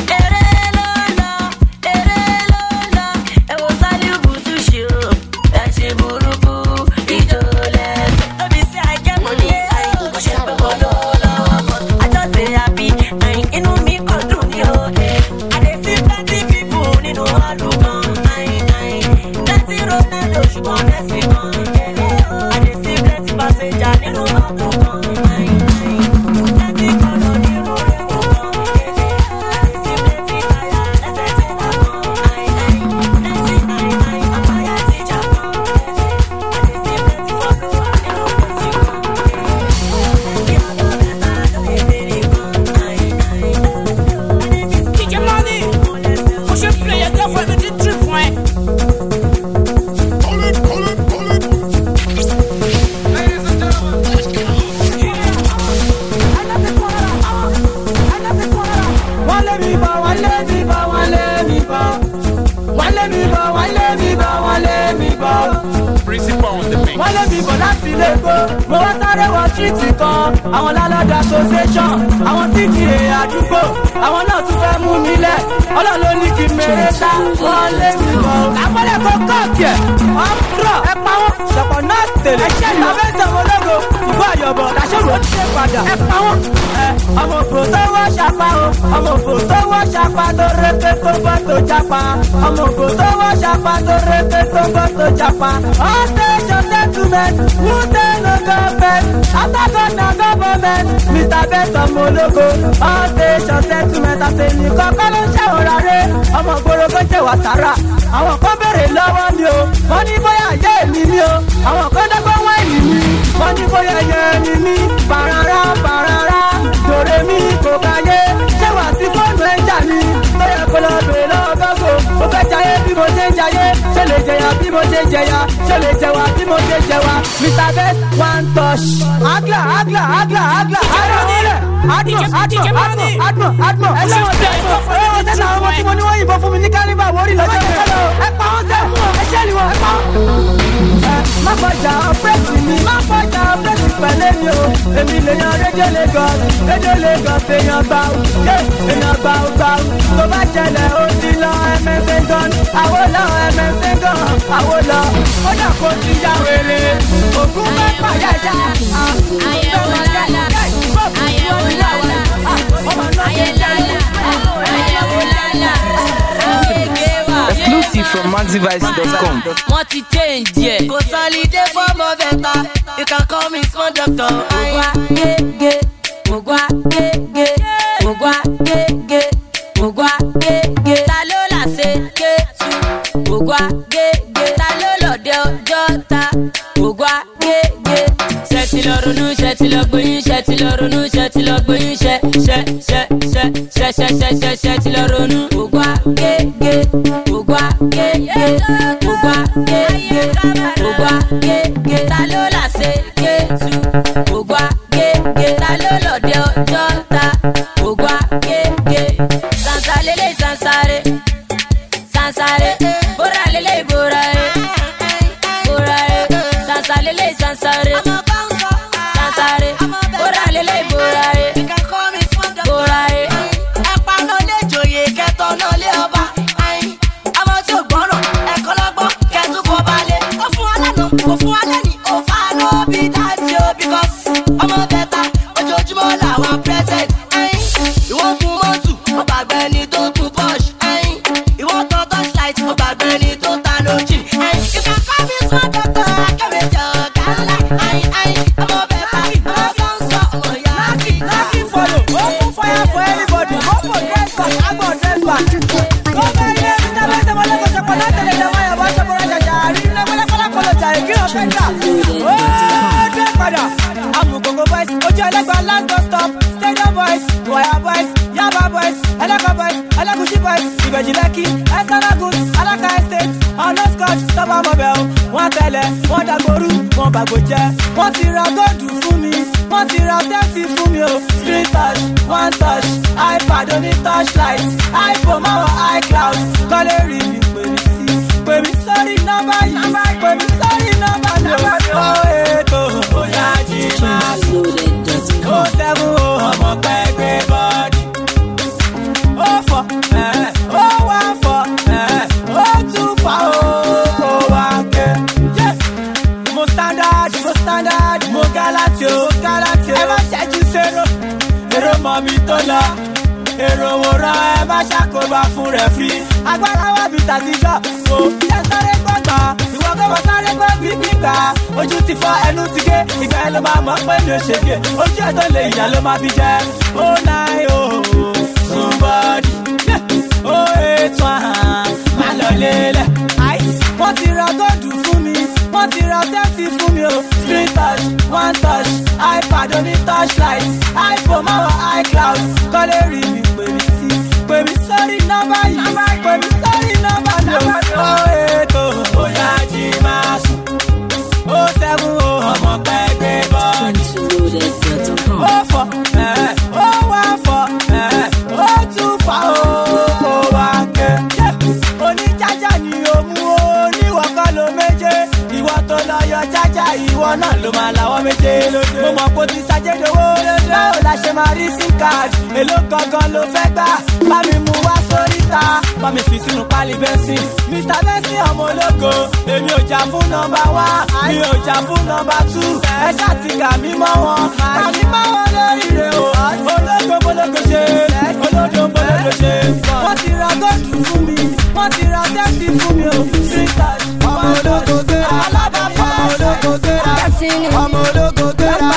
ẹ wo Saliu Butushi o ẹ ṣe burúkú ìjó lẹ́sẹ̀. No be say I get money kò ṣe pé kò lọ́wọ́ but I just dey happy inú mi kàn dùn ní o I dey see plenty people nínú àlùkàn plenty Ronaldo ṣùgbọ́n Messi kan I dey see plenty passenger nínú àlùkàn plenty kọ́nà nínú ẹ̀kọ́ kan I dey see plenty tire lẹ́sẹ̀ tí wọ́n kan plenty àpáyà tíjà kan I dey see plenty follower nínú page kan.
DJ Money, push and play your girlfriend with the trip, man.
Wọ́n lé mi bọ̀ láti ilé epo, mo wá sáré wọ tírìtì kan. Àwọn landlord association, àwọn TTA àdúgbò, àwọn náà tún fẹ́ mú mi lẹ̀. Ọlọ́run ló ní kí n mèrè sá, wọ́n lé mi bọ̀. Àpọ́lẹ̀ kò kọ́ọ̀kì ẹ̀, ọ̀pọ̀ ẹ pa wọ́n. Ṣọ̀pọ̀ náà tèlè. Ẹ̀ṣẹ́ ìtàwé ìtàwé ológo, ìbú àyọ̀bọ̀ làṣẹ́rù ó ti ṣe padà. Ẹ pa wọ́n. Ọmọ òfò tó wọ́ ṣapa o, ọmọ òfò tó wọ́ ṣapa tó rékè tó bọ́ tó japa. Ọmọ òfò tó wọ́ ṣapa tó rékè tó bọ́ tó japa. All station settlement, who say no government? After God na government, Mr. Benson Mologo. All station settlement, àtẹ̀yìn kọ́kọ́ ló ń ṣàwòrán rẹ̀. Ọmọ gbòòrò kò jẹ́ wàsára. Àwọn kan béèrè lọ́wọ́ mi o, wọ́n ní bóyá ayé mi ni o. Àwọn kan dọ́gbọ́n wọ́n èlì mi, wọ́n ní bóyá ayé mi ni. Bàràrà dòrè mi kò káyé. Ṣé wàá sí fóònù ẹ̀jà mi? Bóyá kò lọ bèèrè lọ́wọ́ gọ́gọ́. Mo fẹ́ jayé bí mo ṣe ń jayé. Ṣé lè jẹyà bí mo ṣe ń jẹyà? Ṣé lè jẹwà bí mo ṣe ń jẹwà? Mr. Best one touch. Agla. Admo. Ẹlẹ́wọ̀n tẹ̀ ọ́ sẹ́nu àwọn ọmọ tí mo ní wọ́n yìnbọn fún mi ní kálíbà wọ́n rí lọ́jọ́ yẹn. Ẹ pa wọ́n sẹ́, ẹ ṣẹ́ ni wọ́n, ẹ pa wọ́n. Má fọjà ọ̀pẹ́sì mi, má fọjà ọ̀pẹ́sì pẹ̀lẹ́ mi o. Èmi lè yan rédíò Lagos èèyàn gbà ó, èèyàn gbà ó. Tó bá jẹlẹ̀ ó ti lọ ẹ̀mẹ́sẹ̀ gan, àwo lọ ẹ̀mẹ́sẹ̀ gan, àwo lọ. Ó dà kó ti ya wèrè, ògún bá pàyà já. Ayẹwo lálá, ayẹwo lálá, ayẹwo lálá.
Exclusive from MaxiVice.com.
Wọ́n ti change yẹ.
Kò sálídé fọ́mọ bẹ́ta, you can call me small doctor.
Ògùn àgègè, ògùn àgègè, ògùn àgègè, ògùn àgègè. Ta ló là ṣe kéétù? Ògùn àgègè. Ta ló lọ̀dẹ ọjọ́ ta? Ògùn àgègè. Ṣé ti lọ ronú, ṣé ti lọ gbóyún, ṣé ti lọ ronú, ṣé ti lọ gbóyún, ṣé ti lọ ronú. Ògùn àgègè, ògùn àgègè, ògùn àgègè, ògùn àgègè. Ta ló là ṣe kéétù? Ògùn àgègè. Ta ló lọ̀dẹ ọjọ́ ta? Ògùn àgègè. Sansa lele sansare, sansare. Bora lele bora bora. Sansa lele sansare, sansare. Bora lele bora bora.
Ẹ̀pà náà lè jòyè kẹtọ̀ náà lé ọba. Ọmọ tí ò gbọ́ràn ẹ̀kọ́ lọ́gbọ́n kẹtù fọ́ balẹ̀. Ó fún wa lánàá, kò fún wa lẹ́nìí. Ó fà á lọ bí dáàtì o because ọmọ bẹ́ta ojoojúmọ́ làwọn present. Ìwọ́n gun mọ́tò, ó gbàgbé ẹni tó gun Porsche. Ìwọ́n tan torchlight, ó gbàgbé ẹni tó ta lójì. You can call me smart doctor.
Amugongo boys, Ojo Elegba last bus stop. Stadium boys, Wire boys, Yaba boys, Eleka boys, Elegushi boys, Ibeji Lekki, Esaragun, Alaka Estate, Ọ̀nà Scotch, Tọ́ba Mobile, wọ́n tẹ̀lẹ̀, wọ́n dàgbòrú, wọ́n bàgbòjẹ́, wọ́n ti ra góòdù fún mi, wọ́n ti ra tẹ́sí fún mi o. Screen touch, one touch, iPad oní touchlight, iPhone máa wọ iCloud, kọ́lé rí mi pè mí sórí nọ́mbà yìí, pè mí sórí nọ́mbà mi o. Ó ètò bóyá jí máa sùn, ó sẹ́fún o, ọmọ pẹ́ gbé bọ́ọ̀dì. Ó fọ, ó wá fọ, ó tún fà ó wá ké. Mo standard, mo galati o. Ẹ má ṣẹ́jú sérò, èrò mọ̀ mi tó lọ. Èrò wòran ẹ má ṣàkóbá fún rẹ̀ fi. Agbára wà bí tàtijọ́, o ẹ sáré gbọ́gbà. Ìwọ gbọ́dọ̀ sáré gbọ́ gbígbà. Ojú ti fọ́ ẹnu ti gé, ìgbà ẹ ló máa mọ̀ pé mi ò ṣègbè. Ojú ẹ̀ tó lè ìyá ló máa fi jẹ́. Ó náà o, somebody. Ó ètò àhàn, má lọ lélẹ̀. Wọ́n ti ra góòdù fún mi, wọ́n ti ra tẹ́sí fún mi o. Screen touch, one touch, iPad oní touchlight, iPhone máa wọ iCloud, kọ́lé rí mi pè mí sórí nọ́mbà yìí, pè mí sórí nọ́mbà mi o. Ó ètò bóyá jí máa sùn, ó sẹ́fún o, ọmọ pẹ́ gbé bọ́ọ̀dì. Ó fọ, ó wá fọ, ó tún fà ó wá ké. Oníjájá ni ó mú o, níwọ̀ kọ́ ló méje. Ìwọ tó lọ yọ jájá, ìwọ náà ló máa làwọn méje lóde. Mo mọ̀ kó ti ṣàjẹ́dowó, báwo la ṣe máa rí SIM card? Èló gangan ló fẹ́ gbà? Bá mi mú wá sóríta, bá mi fi sínú pálí bẹ́sìn. Mr. Benson ọmọ ológo, èmi ò jà fún nọ́mbà 1, mi ò jà fún nọ́mbà 2. Ẹ ṣáà ti kà mí mọ́ wọn, kà mí mọ́ wọn lórí rẹ̀ o. Ológo bológo ṣe, olódo bológo ṣe. Wọ́n ti ra góòdù fún mi, wọ́n ti ra tẹ́sí fún mi o. Screen touch,
ọmọ ológo gbéra, ọmọ ológo gbéra, ọmọ ológo gbéra.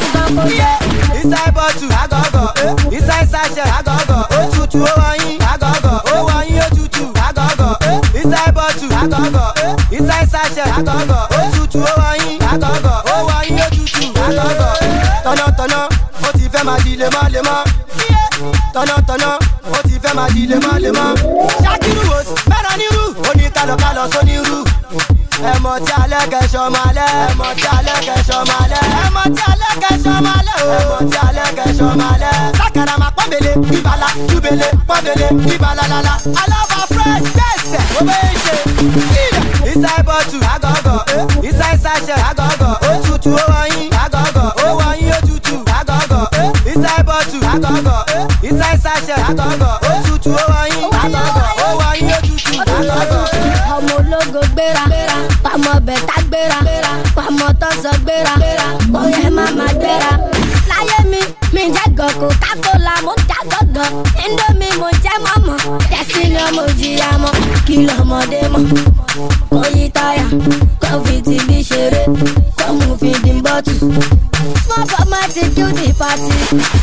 Inside bottle, agogo, inside sachet, agogo, òtútù ó wọ̀nyí, agogo, ó wọ̀nyí òtútù, agogo, inside bottle, agogo, inside sachet, agogo, òtútù ó wọ̀nyí, agogo, ó wọ̀nyí òtútù, agogo. Tọ̀nàtọ̀nà, ó ti fẹ́ máa di lemọ́lemọ́. Tọ̀nàtọ̀nà, ó ti fẹ́ máa di lemọ́lemọ́. Ṣákírù wòs, mẹ́ràn nírú, ó ní kálọ̀kálọ̀ sónírú. Ẹ̀mọ̀ tí alẹ́ kẹsàn máa lẹ́, ẹ̀mọ̀ tí alẹ́ kẹsàn máa lẹ́, ẹ̀mọ̀ tí alẹ́ kẹsàn máa lẹ́, ẹ̀mọ̀ tí alẹ́ kẹsàn máa lẹ́. Sákàrà máa pọ́nbele, bíbala, júbele, pọ́nbele, bíbala lala. Alábà fresh bẹ́ẹ̀sẹ̀, ó bẹ́ẹ̀ ṣe. Inside bottle, agogo, inside sachet, agogo, òtútù ó wọ̀nyí, agogo, ó wọ̀nyí òtútù, agogo. Inside bottle, agogo, inside sachet, agogo, òtútù ó wọ̀nyí, agogo, ó wọ̀nyí òtútù, agogo.
Ọmọ ológo gbéra, pàmò bẹ̀tà gbéra, pàmò tọ́sọ̀ gbéra, bóyá ẹ má má gbéra. Láyé mi jẹ́ gàn Coca-Cola, mo já gángan, Indomie mo jẹ́ mọ́mọ́, Destiny mo jìyà mọ́, kí lọ́mọdé mọ́. Oyin táyà, kọ́fìtì bí ṣeré, kọ́mù fi dín bọ́tù. Small format kill the party.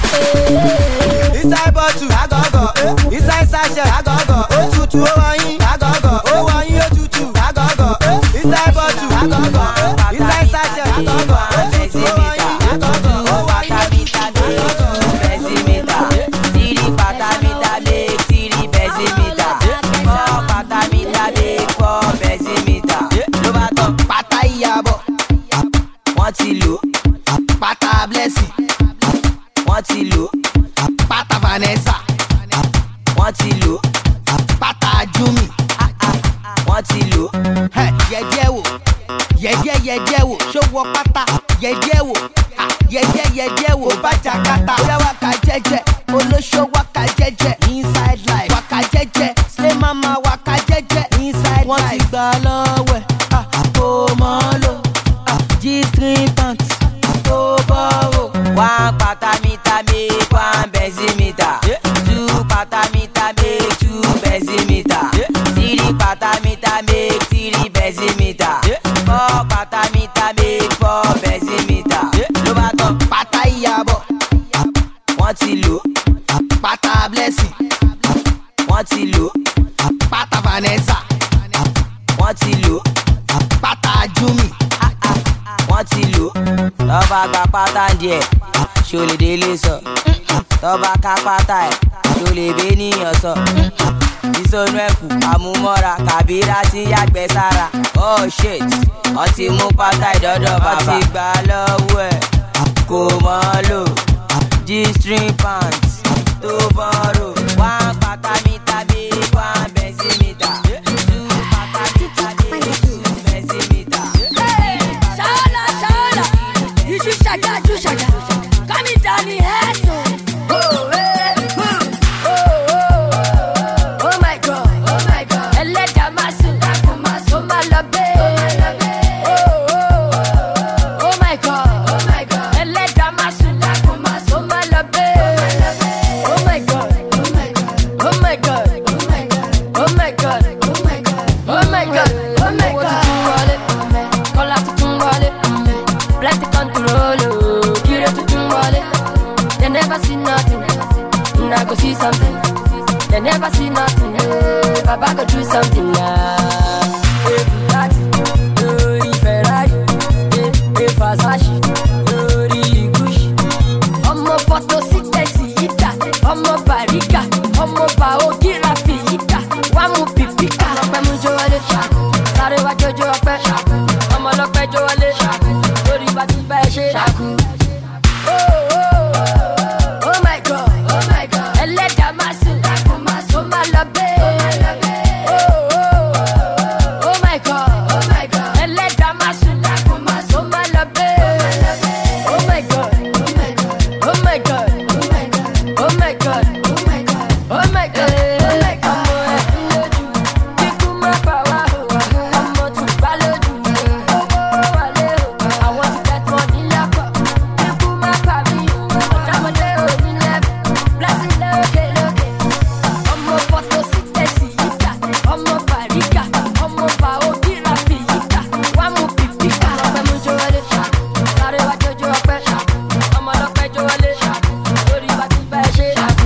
Inside bottle, agogo, inside sachet, agogo, òtútù ó wọ̀nyí, agogo, ó wọ̀nyí òtútù, agogo. Inside bottle, agogo, inside sachet, agogo, òtútù ó wọ̀nyí, agogo, ó wọ̀nyí òtútù, agogo.
Benzimita, tiri patamita make tiri benzimita, four patamita make four benzimita. Ló bá tán pátá ìyàbọ̀, wọ́n ti lò, pátá blessing, wọ́n ti lò, pátá Vanessa, wọ́n ti lò, pátá Jumi, wọ́n ti lò. Yẹ̀díẹ̀ wò, yẹ̀díẹ̀ wò, ṣówó pátá, yẹ̀díẹ̀ wò, yẹ̀díẹ̀ wò, bàjá kàtà. Ó yá wákà jẹ́jẹ́, olóṣó wákà jẹ́jẹ́, inside life wákà jẹ́jẹ́, slay mama wákà jẹ́jẹ́, inside life. Wọ́n ti gbà lọ́wọ́ ẹ̀, kò mọ́ lò, G-string pants, kò bọ́wọ́. One patamita make one benzimita, two patamita make two benzimita, three patamita make three benzimita, four patamita make four benzimita. Ló bá tán pátá ìyàbọ̀, wọ́n ti lò, pátá blessing, tọ́ba gba pátá díẹ̀ ṣo lè délé sọ tọ́ba ká pátá ẹ̀ ṣo lè bẹ́ níyàn sọ ìsọnù ẹ̀kú àmúmọ́ra kàbírà tí yàgbẹ́ sára oh shit ọtí mú pátá ìdọ́dọ̀ bàbá ọtí gbà lọ́wọ́ ẹ̀ kò mọ́ lò g-string pants tó bọ́rò one pátá mítà bí one bẹ́sí mítà two pátá mítà bí two bẹ́sí mítà.
Ṣáọ́lá iṣu ṣàgá ju ṣàgá kámi dání ẹ̀sùn. Oh my God, ẹlẹ́dàá máa sùn, ó máa lọ bẹ́ẹ̀. Oh my God, ẹlẹ́dàá máa sùn, ó máa lọ bẹ́ẹ̀. Oh my God, oh my God, oh my God, oh my God, oh my God. Kọ́lá tuntun wọlé, plenty control, kiri tuntun wọlé. They never see nothing, I go see something. They never see nothing, Baba go do something now. Hey, Bugatti, hey, Ferrari, hey, Versace, hey, Gucci. Ọmọ photo sítẹ̀sì yíta, ọmọ bàríkà, ọmọ bàógírafì yíta, wá mú pìpíkà. Ọpẹ́ mú jó wọlé, sáré wá jójó ọpẹ́, ọmọ ọlọ́pẹ́ jó wọlé, lórí bá ti bá ẹ ṣe. Oh my God, ẹlẹ́dàá máa sùn, ó máa lọ bẹ́ẹ̀. Oh my God, ẹlẹ́dàá máa sùn, ó máa lọ bẹ́ẹ̀. Oh my God, oh my God, oh my God, oh my God. Ọmọ ẹ̀dín lójú, kíkú má bà wá o, ọmọ tún bá lójú. Owó wálé o, àwọn ti get money lápò, kíkú má bà mí o, ọ̀dàmọ́dé ò ní lẹ́bù, blessing lókè lókè. Ọmọ fọ́tò sítẹ̀sì yíta, ọmọ bàríkà, ọmọ bàógírafì yíta, wá mú pìpíkà. Ọpẹ́ mú jó wọlé, sáré wá jójó ọpẹ́, ọmọ ọlọ́pẹ́ jó wọlé, lórí bá ti bá ẹ ṣe.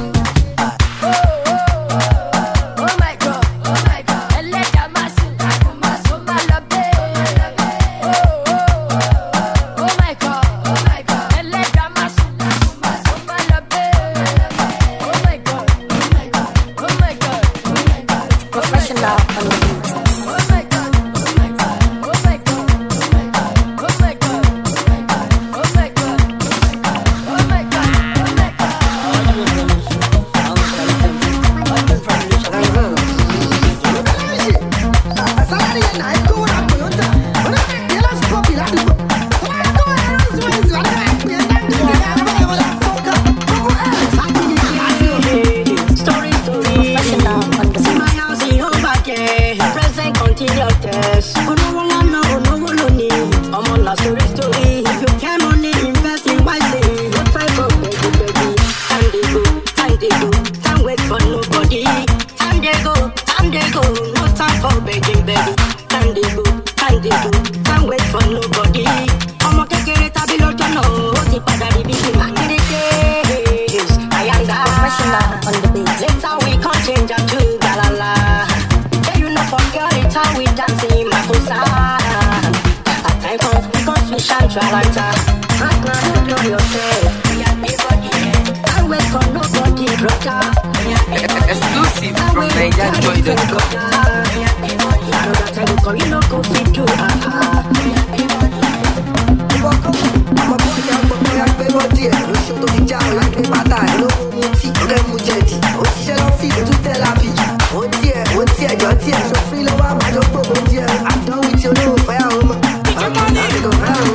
Oh my God, ẹlẹ́dàá máa sùn, ó máa lọ bẹ́ẹ̀. Oh my God, ẹlẹ́dàá máa sùn, ó máa lọ bẹ́ẹ̀. Oh my God, professional on the beat. Oh my God, oh my God, oh my God, oh my God, oh my God, oh my professional on the beat. Professional on the beat.
Later we can't change up to galala. Yeah, you know forget it how we dancing makosa. At time comes because we shine Tralanta. Right now don't know yourself. We are everybody. Can't wait for nobody, brother.
Exclusive from NigerJoy.com.
I know that time will come, you know go fit to
I'm a boy, I'm a boy, I'm a boy, dear. You should do the job like the pata. You know, Muti, okay, Mujeti. Oh, she don't feel to tell her be. Oh, dear, your tear. So free love, I'm not go, oh, dear. I'm done with your new fire home. I'm not go around.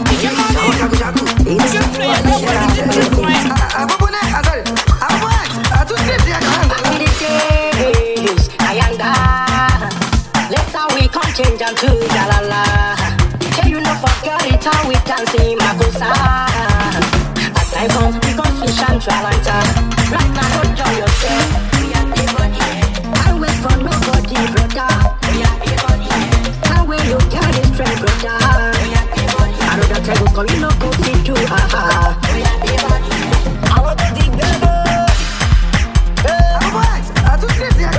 Later we come change and to galala. Yeah, you know forget it how we dancing makosa. At time comes because we shine Tralanta. Right now enjoy yourself. We are everybody. Can't wait for nobody, brother. We are everybody. Can't wait you carry strength, brother. We are everybody. I know that time will come, you know go fit to We are everybody. I want to dig baby. I took this here.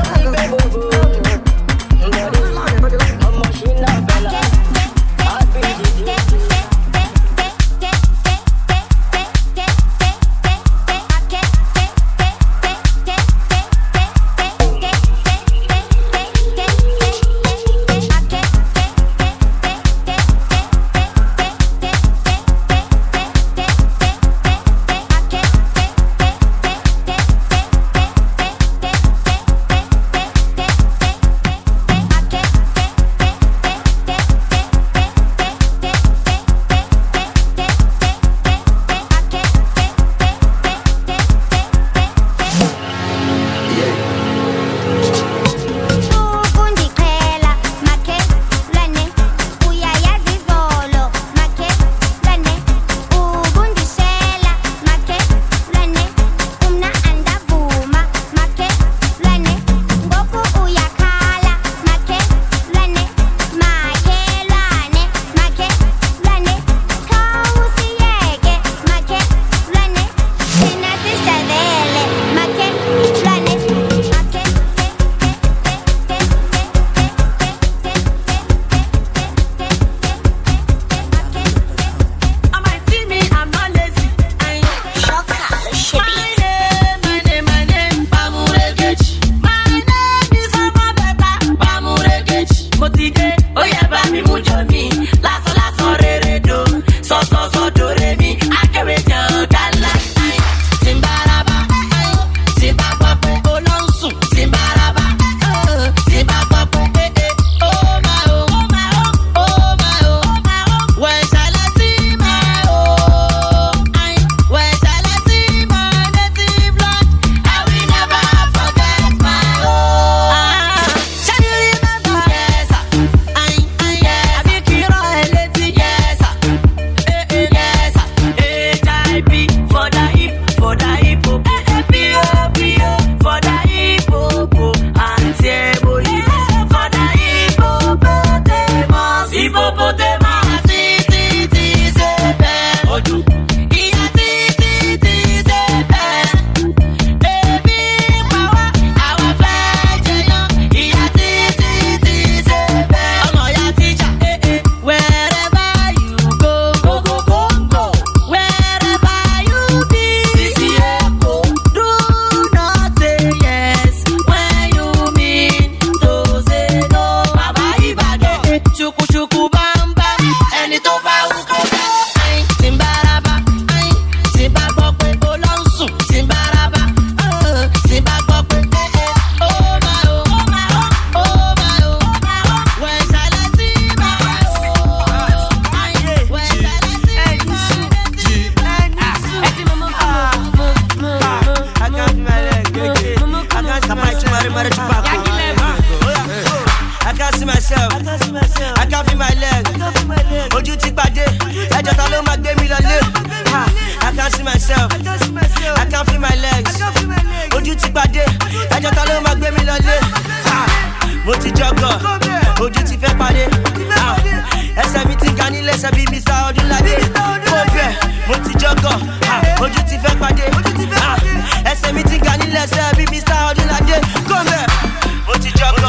lẹ́sẹ̀ bí Mr. Ọdúnládé. Mo bẹ̀, mo ti jọ́gọ̀, ojú ti fẹ́ pàdé. Ẹsẹ̀ mi ti ga ní lẹ́sẹ̀ bí Mr. Ọdúnládé. Mo bẹ̀, mo ti jọ́gọ̀,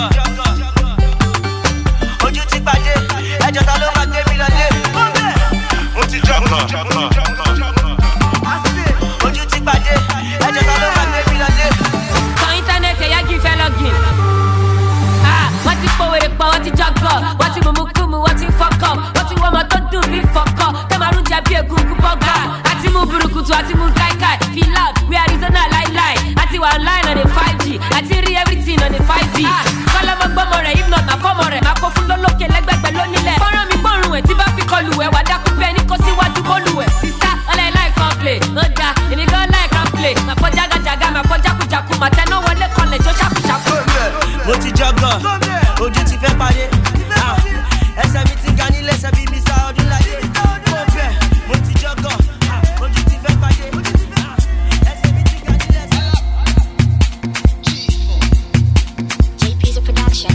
ojú ti pàdé. Ẹjọ́ ta ló máa gbé mi lọlé? Mo bẹ̀, mo ti jọ́gọ̀, ojú ti pàdé. Ẹjọ́ ta ló máa gbé mi lọlé?
Kọ íńtánẹ́ẹ̀tì ẹ̀yá kí n fẹ́ login. Wọ́n ti pòwèrè pọ̀, wọ́n ti jọ́gọ̀, wọ́n ti mumukumu, wọ́n ti fọ́kọ̀, wọ́n ti wọ́mọ tó dùn bí fọ́kọ̀, tẹ́ máa rún jẹ́ bí egungun bọ́gà. Àti mú burúkutu, àti mú káíkáí, feel loud, we Arizona láíláí. Àti wà online on a 5G, àti rí everything on a 5G. Kọ́lọ́mọ gbọ́mọ rẹ̀, if not àfọ́mọ rẹ̀, máa kó fún lólókè lẹ́gbẹ̀gbẹ̀ lónílẹ̀. Fọ́nrán mi gbọ́rùn ẹ̀ tí bá fi kọlù ẹ̀, wà dákú bí ẹni kó síwájú bólú ẹ̀. Sista, ọlẹ́ láì kan play, ó da, èmi gan láì kan play. Màá fọ́ jágàjàgà, màá fọ́ jákujàku, màá tẹná wọlé kọlẹ̀ jó ṣàkúṣàkú.
Mo ti jọ́gọ̀, ojú ti fẹ́ pàdé. Ẹsẹ̀ mi ti ga ní lẹ́sẹ̀ bí Mr. Ọdúnládé. Mo bẹ̀, mo ti jọ́gọ̀, ojú ti fẹ́ pàdé. Ẹsẹ̀ mi ti ga ní lẹ́sẹ̀.
JP's a production.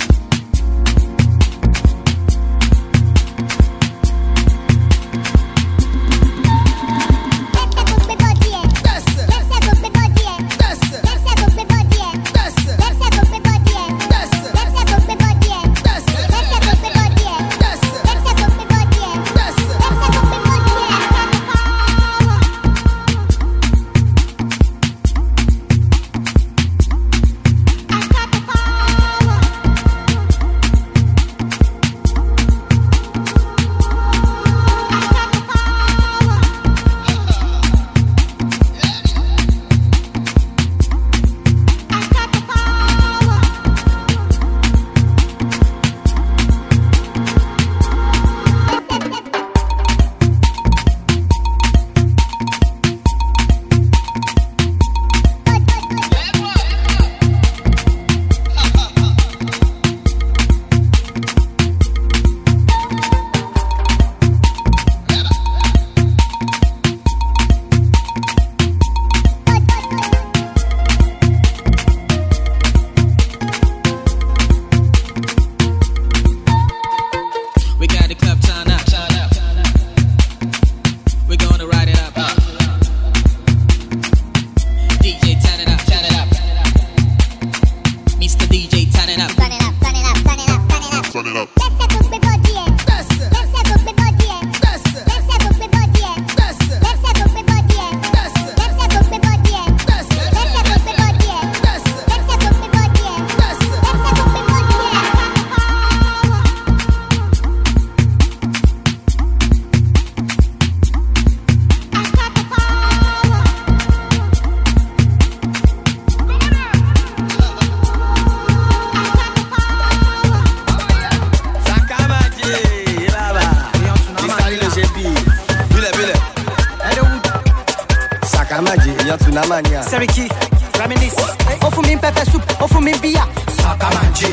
Seriki, reminisce. Ó fún mi pepper soup, ó fún mi bíà. Sakamanje.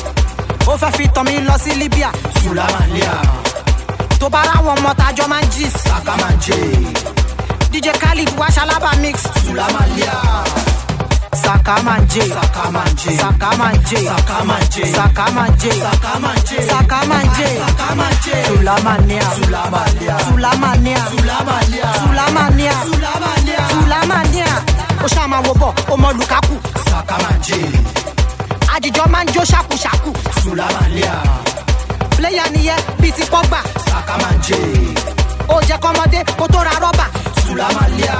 Ó fẹ́ fi tàn mí lọ sí Libya. Sulamalia. Tó bá ra wọn mọ́ta jọ máa ń jí. Sakamanje. DJ Khalid wá ṣalábà mix. Sulamalia. Sakamanje. Sakamanje. Sakamanje. Sakamanje. Sakamanje. Sakamanje. Sakamanje. Sakamanje. Sulamania. Sulamalia. Sulamania. Sulamalia. Sulamania. Sulamania. Sulamania. Ó ṣá máa wo bọ̀, ó mọ Lukaku. Sakamanje. Àdìjọ máa ń jó ṣàkúṣàkú. Sulamalia. Player nìyẹn bíi ti Pogba. Sakamanje. Ó jẹ́ kọ́mọdé kó tó ra rọ́bà. Sulamalia.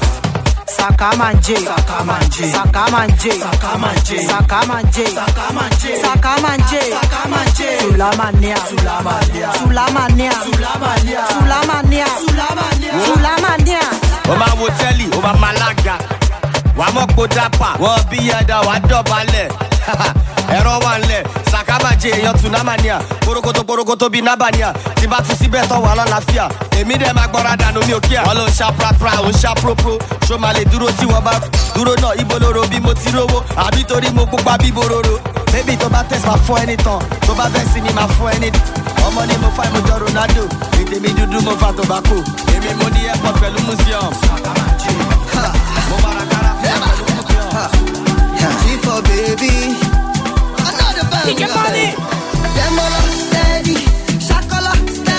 Sakamanje. Sakamanje. Sakamanje. Sakamanje. Sakamanje. Sakamanje. Sakamanje. Sakamanje. Sulamania. Sulamania. Sulamania. Sulamania. Sulamania. Sulamania. Sulamania.
Ó máa wo tẹ́lì, ó máa malaga. Wà á mọ̀ kó dápà, wọ́n bí ẹ̀dá wà á dọ̀bálẹ̀. Ẹ̀rọ wà ńlẹ̀, Sakamanje èèyàn Tunamania. Porokoto bíi Nabania. Tí bá tún síbẹ̀ tán wà lálàáfíà. Èmi dẹ̀ máa gbọ́ra dànù mi ò kíá. Wọ́n ló ń ṣá prapra, ó ń ṣá propro. Ṣó máa lè dúró tí wọ́n bá dúró náà? Ibo lóró bí mo ti rówó. Àbí torí mo pupa bí bororo. Bébí tó bá tẹ̀sí máa fọ́ ẹni tán. Tó bá bẹ̀ sí ni máa fọ́ ẹni. Ọmọ ni mo fa ìmọ̀jọ Ronaldo. Ètè mi dúdú mo fa tobacco. Èmi mo ní airport pẹ̀lú museum. Sakamanje. Mo bára kára fún pẹ̀lú museum.
G4 baby. Another bang.
DJ Money.
Demola steady. Shakola steady.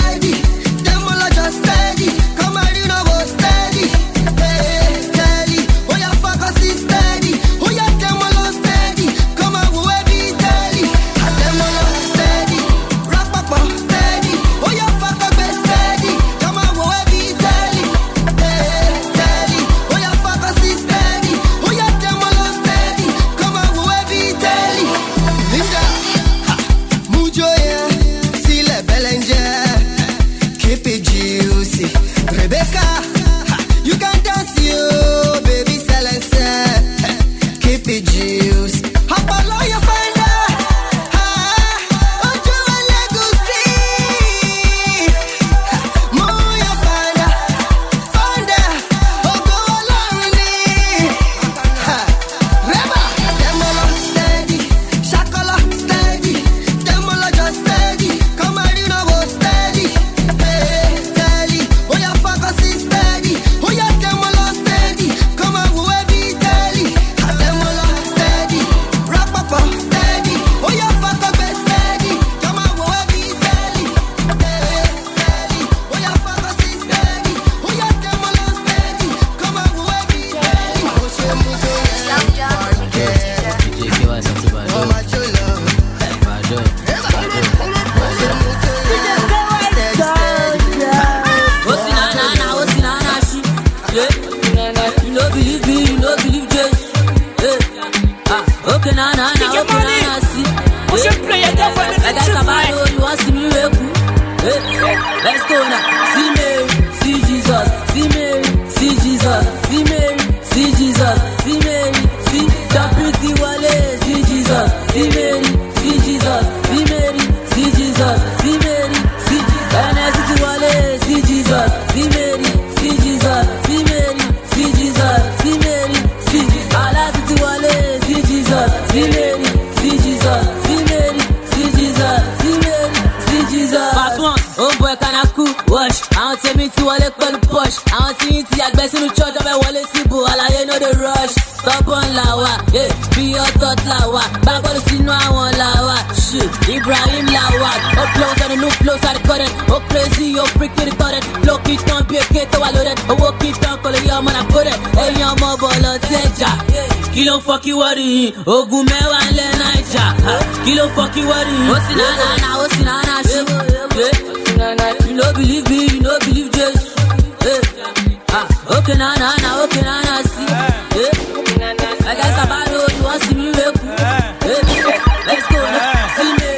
okay, nana, see.
Push and play your girlfriend with the
Like Sabado, you want to see me wake. Let's go now. See Mary, see Jesus. See Mary, see Jesus. See Mary, see Jesus. See Mary, see Deputy Wale. See Jesus. See Mary, see Jesus. See Mary, see Jesus. See Mary, see Deputy Wale. See Jesus. See Mary, see Jesus. See Mary, see Jesus. See Mary, see Allah. See Wale. See Jesus. See Mary, see Jesus. See Mary, see Jesus. See Mary, see Jesus. Pass one. Oh boy, can I cool? Wash. I don't tell me to wale pẹ̀lú push. I don't see it yet. Best in the church. I'm a wale sibu. All I know the rush. Stop on lawa. Yeah, be your thought lawa. Back on the scene, I want lawa. Shit, Ibrahim lawa. Oh close and the new close at the current. Oh crazy, oh freak to the current. Block it down, be a kid to I loaded. Oh walk it down, call it your man I put it. Hey your mobile on teja. Kilo fuck you worry. Oh gume wale naija. Kilo fuck you worry. Oh sinana shit. You no believe me, you no believe Jesus. Okay, nana, see. I got Sabado, you want to see me wake. Let's go now. See me,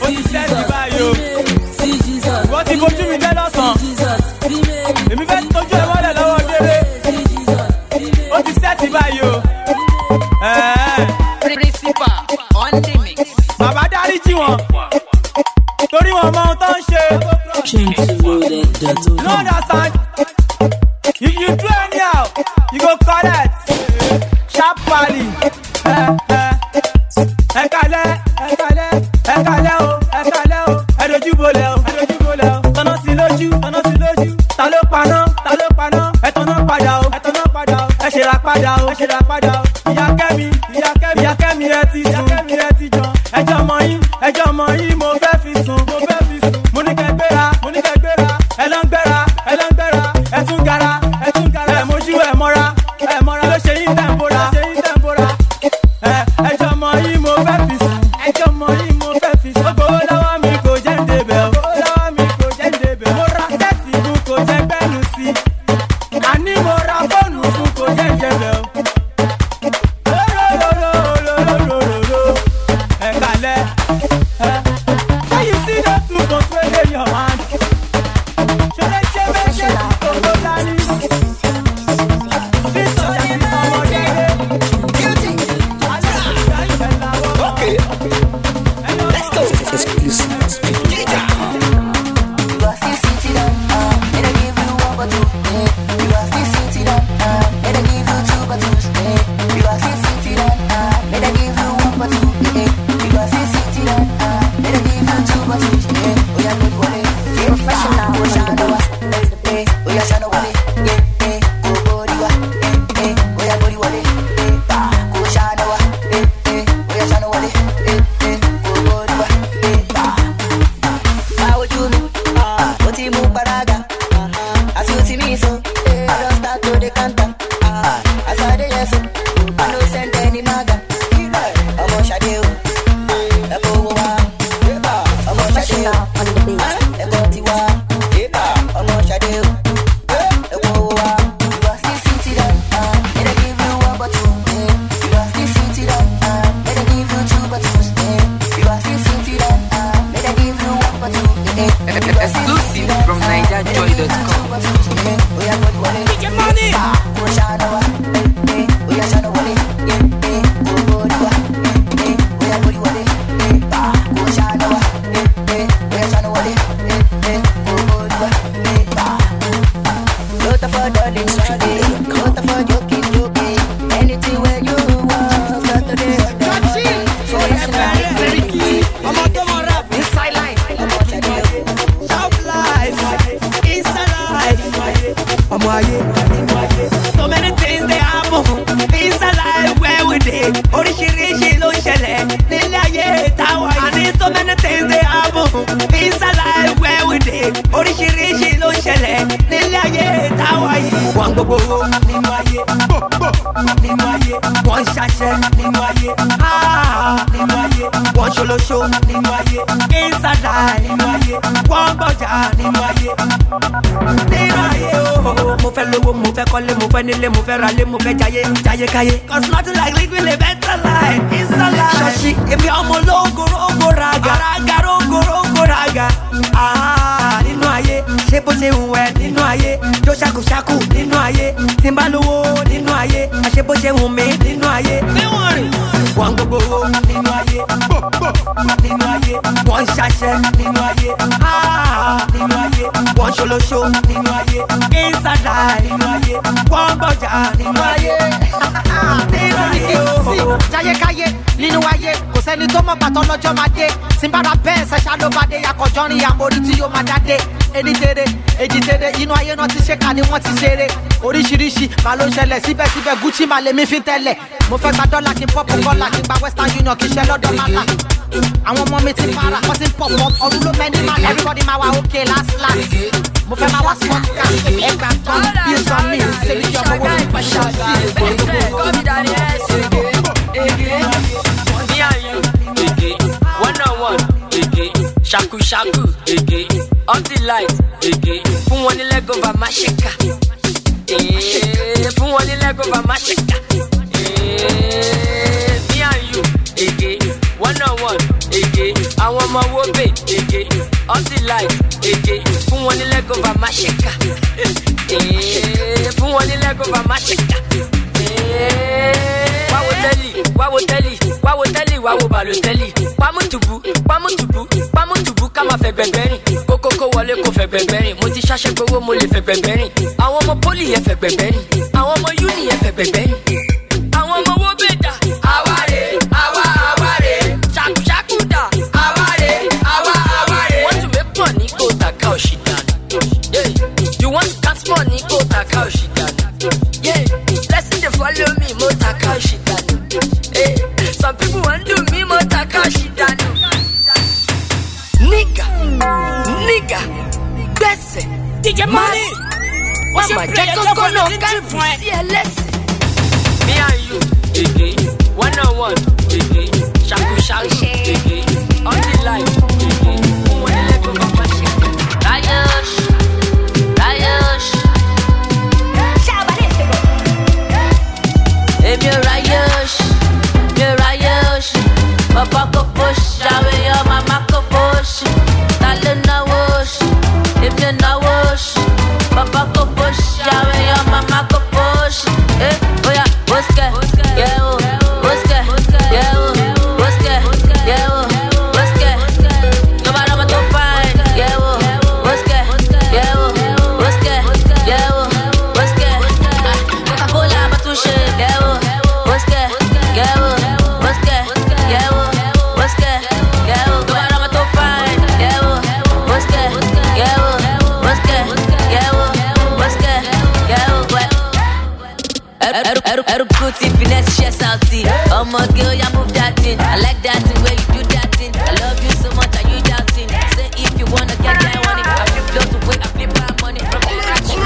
see Jesus.
What you go to me, tell us on. Let me get to you, what I love, baby. What you said by you?
Principal on the mix.
Baba Daddy, you want? Tori one mountain shade. No understand. If you do anyhow, you go correct. Sharp pally. Ekale o. Edoju bole o. Tọ́nà sí lójú. Ta ló paná. Ẹ̀tọ́nà padà o. Ẹ ṣèrà padà o. Ìyá Kẹ́mi ẹ ti sùn. Ẹjọ́ mọ yín mo fẹ́ fi sùn. Mo ní kẹ́ gbéra. Ẹ lọ ń gbéra. Ẹ tún gara. Ẹ mojú ẹ mọ́ra. Ló ṣe yín tẹ̀mbóra. Ẹjọ́ mọ yín mo fẹ́ fi sùn. Ó gbowó lọ́wọ́ mi kò jẹ́ ń débẹ̀ o. Mo ra sẹ́ẹ̀tì fún kò jẹ́ gbẹ́nu sí. Àní mo ra fóònù fún kò jẹ́ ń jẹ̀bẹ̀ o.
So many things they happen. It's a life where we did. Oríṣiríṣi ló ṣẹlẹ̀ nílé ayé táwa yìí. I need so many things they happen. It's a life where we did. Oríṣiríṣi ló ṣẹlẹ̀ nílé ayé táwa yìí. Wọ́n gbogbo nínú ayé. Nínú ayé. Wọ́n ṣàṣẹ nínú ayé. Nínú ayé. Wọ́n ṣolóṣo nínú ayé. It's a life nínú ayé. Wọ́n gbọ́jà nínú ayé. Nínú ayé o. Mo fẹ́ fẹ́ lówó, mo fẹ́ kọ́lé, mo fẹ́ nílé, mo fẹ́ ralé, mo fẹ́ jayé, jayé káyé. Cause nothing like living a better life, it's a life. Ṣọ́ọ̀ṣì, èmi ọmọ ológo, rógo raga, raga, rógo, rógo raga. Nínú ayé, ṣé bó ṣe ń wẹ̀ nínú ayé, jó ṣàkúṣàkú nínú ayé, tí n bá lówó nínú ayé, àṣẹ bó ṣe ń mí nínú ayé. Wọ́n gbogbo owó nínú ayé, nínú ayé, wọ́n ṣàṣẹ nínú ayé, nínú ayé, wọ́n ṣolóṣó nínú ayé, ìsàdá nínú ayé, wọ́n gbọ́jà nínú ayé.
Jayékáyé nínú ayé kò sẹ́ni tó mọ̀ pàtó lọ́jọ́ máa dé tí n bára bẹ́ẹ̀ ṣẹ̀ṣá ló bá dé yakọ̀jọ́ rìn àmórí tí yóò máa dáde ẹni tèrè èjì tèrè inú ayé náà ti ṣe ká ni wọ́n ti ṣeré oríṣiríṣi màá ló ń ṣẹlẹ̀ síbẹ̀síbẹ̀ Gucci máa lèmi fi tẹ́lẹ̀ mo fẹ́ gba dọ́là kí n pọ́pù kọ́là kí n gba Western Union kí n ṣe lọ́dọ̀ mọ́là àwọn ọmọ mi ti para wọ́n ti ń pọ̀ pọ̀ ọdún ló mẹ́ni máa everybody máa wá okay last mo fẹ́ máa wá sport car ẹgbà kan bí n sọ mí ṣe ní ìjọba owó mi pẹ̀ṣẹ̀
shaku shaku ege off the light ege fún wọn ní leg over má ṣe ká fún wọn ní leg over má ṣe ká me and you ege 1-on-1 ege àwọn ọmọ wo bè ege off the light ege fún wọn ní leg over má ṣe ká fún wọn ní leg over má ṣe ká wáwo tẹ́lì wáwo bàlù tẹ́lì pámútùbú ká máa fẹ́ gbẹ̀gbẹ̀rìn kókókó wọlé kó fẹ́ gbẹ̀gbẹ̀rìn mo ti ṣáṣẹ́ gbowó mo lè fẹ́ gbẹ̀gbẹ̀rìn àwọn ọmọ pólì yẹn fẹ́ gbẹ̀gbẹ̀rìn àwọn ọmọ yúnì yẹn fẹ́ gbẹ̀gbẹ̀rìn àwọn ọmọ owó bèdà àwárè ṣàkúṣàkú dà àwárè wọ́n tún mé pọ̀ ní kó tàkà òṣì dànù you want to count money kó tàkà òṣì dànù blessing dey follow me mo tàkà òṣì dànù some people wan do me mo tàkà òṣì dànù. Nigga, gbẹ́sẹ̀, DJ Money, mama jẹ́ kókó náà káàkiri sí ẹlẹ́sìn. Me and you, ege, 1-on-1, ege, shaku ege, on the light, ege, fún wọn ní lẹ́gbẹ̀ẹ́ bàbá ṣe. Rayosh, èmi ò Rayosh, bàbá kò push, ṣàwé yọ màmá kò push. If you know wash, Papa go push, Yahweh, your mama go push. Oh yeah, what's that? Yeah, what's that? Yeah, what's that? Yeah, what's that? No matter what you find, yeah, what's that? Yeah, what's that? Yeah, what's that? Coca-Cola, but to shake, yeah, what's that? Yeah, what's that? Yeah, what's that? Yeah, no matter what you find, yeah, what's that? Yeah, what's that? Yeah, what's that? Yeah, what? Erukuti finesse chest out tea. Oh my girl, you move that thing. I like that thing where you do that thing. I love you so much, are you doubting? Say if you wanna get that money, I flip close away, I flip my money from the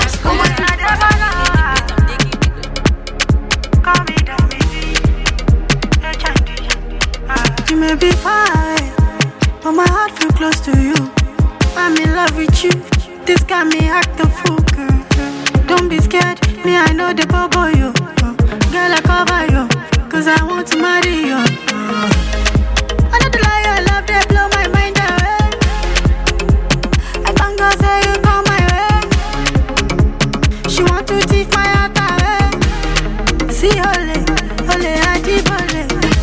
You may be fine, but my heart feel close to you. I'm in love with you. This got me act the fool, girl. Don't be scared, me I know the bubble you. Girl I cover you, cause I want to marry you. I know the lie, your love they blow my mind away. I can't go say you come my way. She want to teeth my heart away. See ole, ajibole.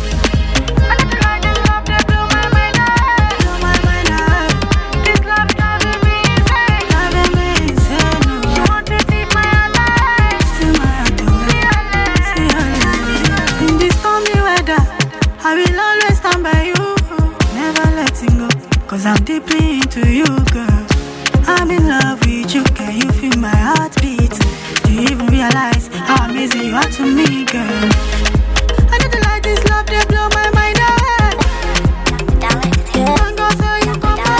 I will always stand by you, never letting go, cause I'm deeply into you, girl. I'm in love with you, can you feel my heartbeat? Do you even realize how amazing you are to me, girl? I know the light, this love, they blow my mind away. Can't go so you come my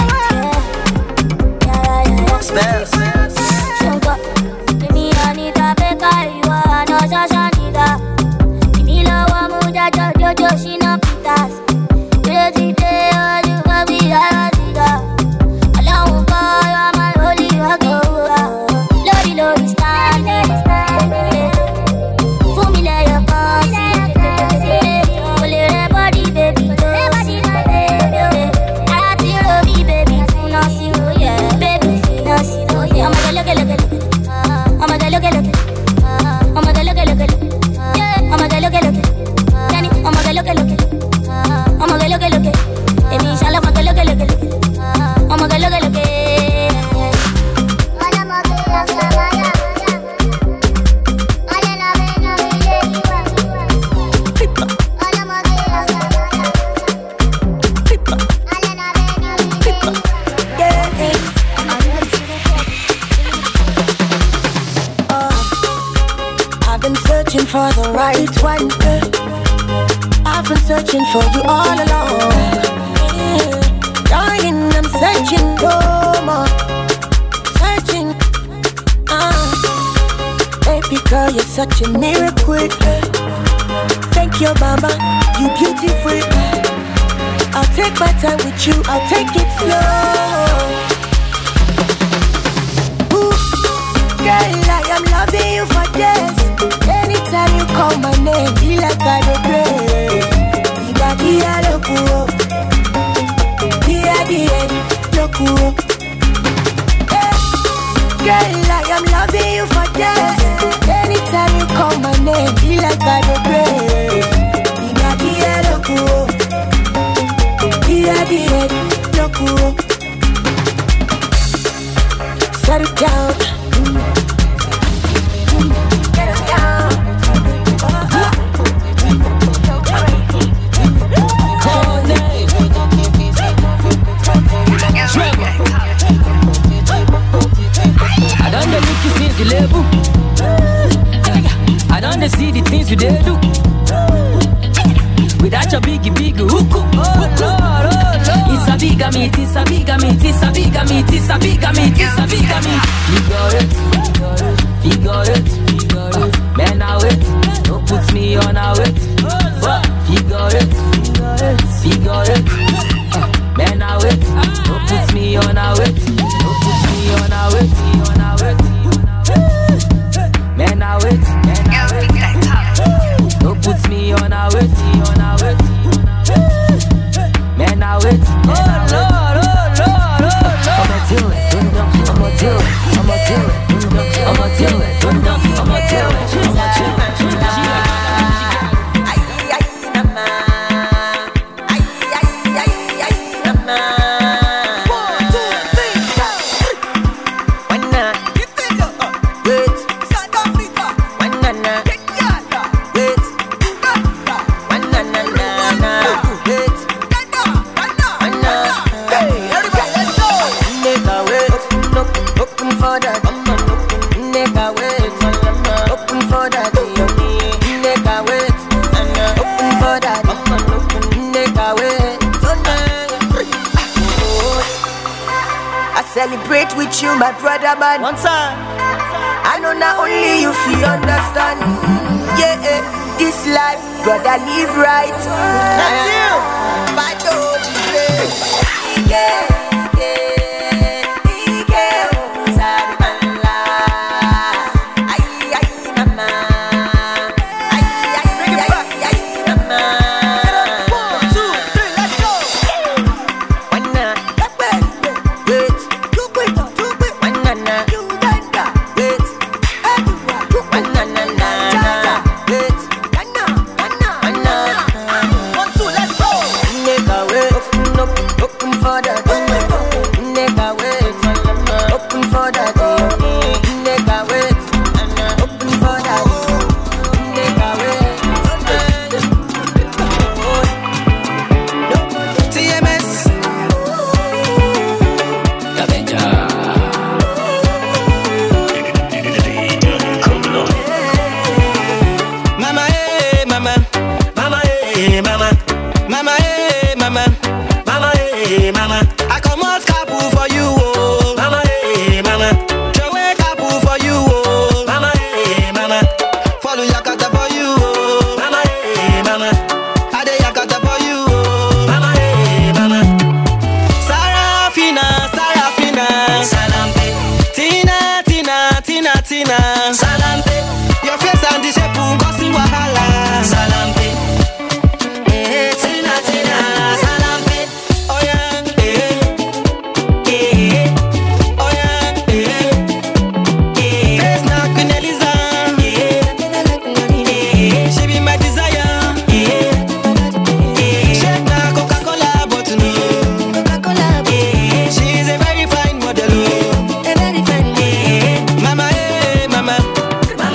way.
Spells. Give me Anita Baker, you are no Sasha nigga. Give me love, Muja Jojo, she no pitas. Crazy day, you can be a nigga. All I
for the right one. I've been searching for you all along. Darling, I'm searching no more. Searching. Baby girl, you're such a miracle. Thank you, mama, you beautiful. I'll take my time with you, I'll take it slow. Ooh, girl, I am loving you for days. Anytime you call my name, feel like I don't grace. Dia loco, dia loco. Girl, I am loving you for days. Anytime you call my name, feel like I don't grace. Dia loco, dia loco. Settle down. Settle down.
I done the look you since you label. I done the see the things you did do. Without your big hook. It's a big meat, it's a big meat, it's a big meat, it's a big meat, it's a big meat. Figure it. Man, I wait. Don't put me on a wait. Figure it. Man, I wait. Don't put me on a wait. Don't put me on a wait. Man, I wait. Don't put me on a wait. Man, I wait. I'ma do it.
Celebrate with you, my brother, man. One time. I know not only you feel understand. Yeah, this life, brother, live right. That's you. But don't play. Yeah. Mama,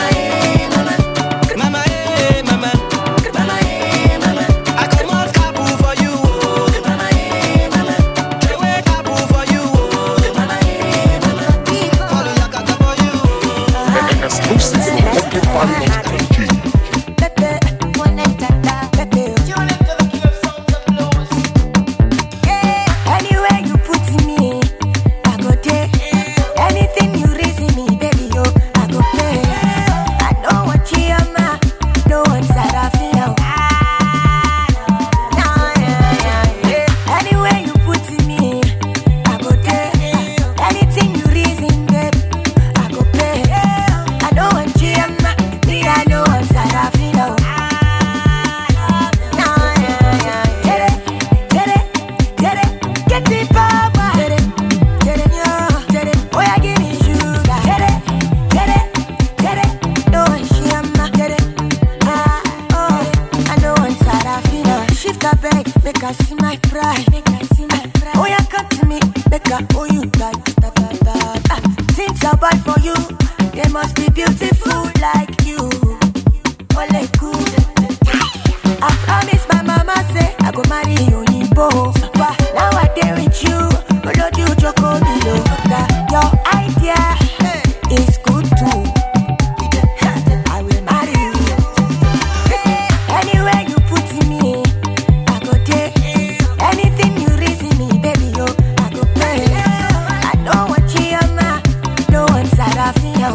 a boy for you. They must be beautiful like you. Ole cool. I promise my mama say I go marry you in Bo. Now I dare with you. Oloju Joko Milo. Your idea is good too. I will marry you. Anywhere you put me, I go there. Anything you reason me, baby, yo, I go pay. I don't want Chioma, no one Sarafino.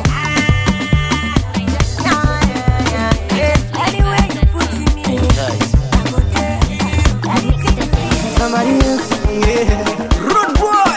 Anywhere you put me, I go there. Anything. Somebody else.
Run boy.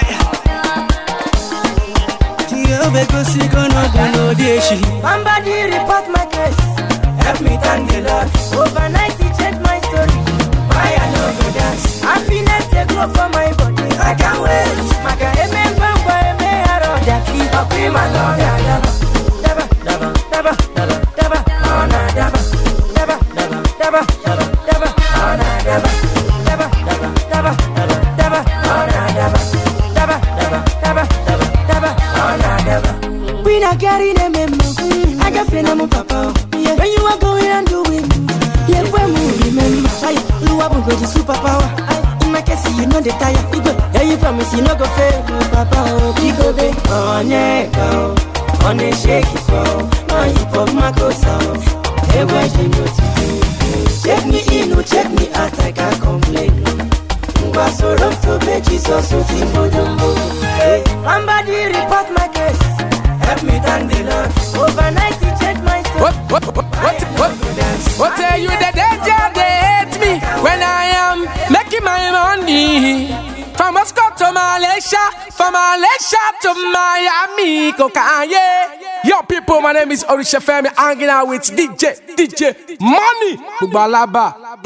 Somebody report my case. Help me thank the Lord. Overnight he changed my story. Why I know go dance. Happiness they grow for my body. I can't wait. Maka eme bangwa eme aro daki. Papi malona daba. Daba daba daba daba daba. Ona daba. Daba daba daba daba daba. Ona daba. Daba daba daba daba daba. Ona daba. Daba daba daba daba daba. Ona daba. We not carrying them in I got feeling I'm papa. Yeah, when you are going and doing, yeah, when we remember, you are going to superpower. In my case, you know the tire. Yeah, you promise you not go fail, papa. Big baby, on it go, on a shake it go, on hip hop my sound. Hey, what you know to do? Check me in, no check me out, I can't complain. Was so rough to be Jesus, so Timo Dumbo. Hey, somebody report my case. Help me thank the Lord. Overnight he changed my story.
What tell you the danger they hate me when I am making my money? From Moscow to Malaysia, from Malaysia to Miami, Kokanye. Yo people, my name is Orisha Femi, hanging out with DJ Money, Kubalaba.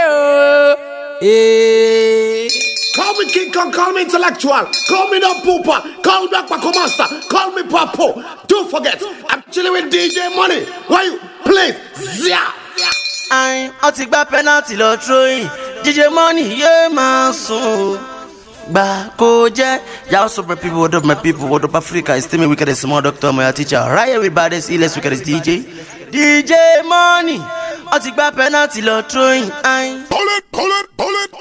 Call me King Kong, call me intellectual, call me no pooper, call me Akpako Master, call me Papo. Don't forget, I'm chilling with DJ Money. Why you please? Zia.
I take back penalty lo throwing. DJ Money, yeah man so. Ba koje, ya also my people, what up Africa? It's me wicked small doctor, my teacher. Right everybody, see let's wicked DJ Money. I take back penalty lo throwing. I
pull it.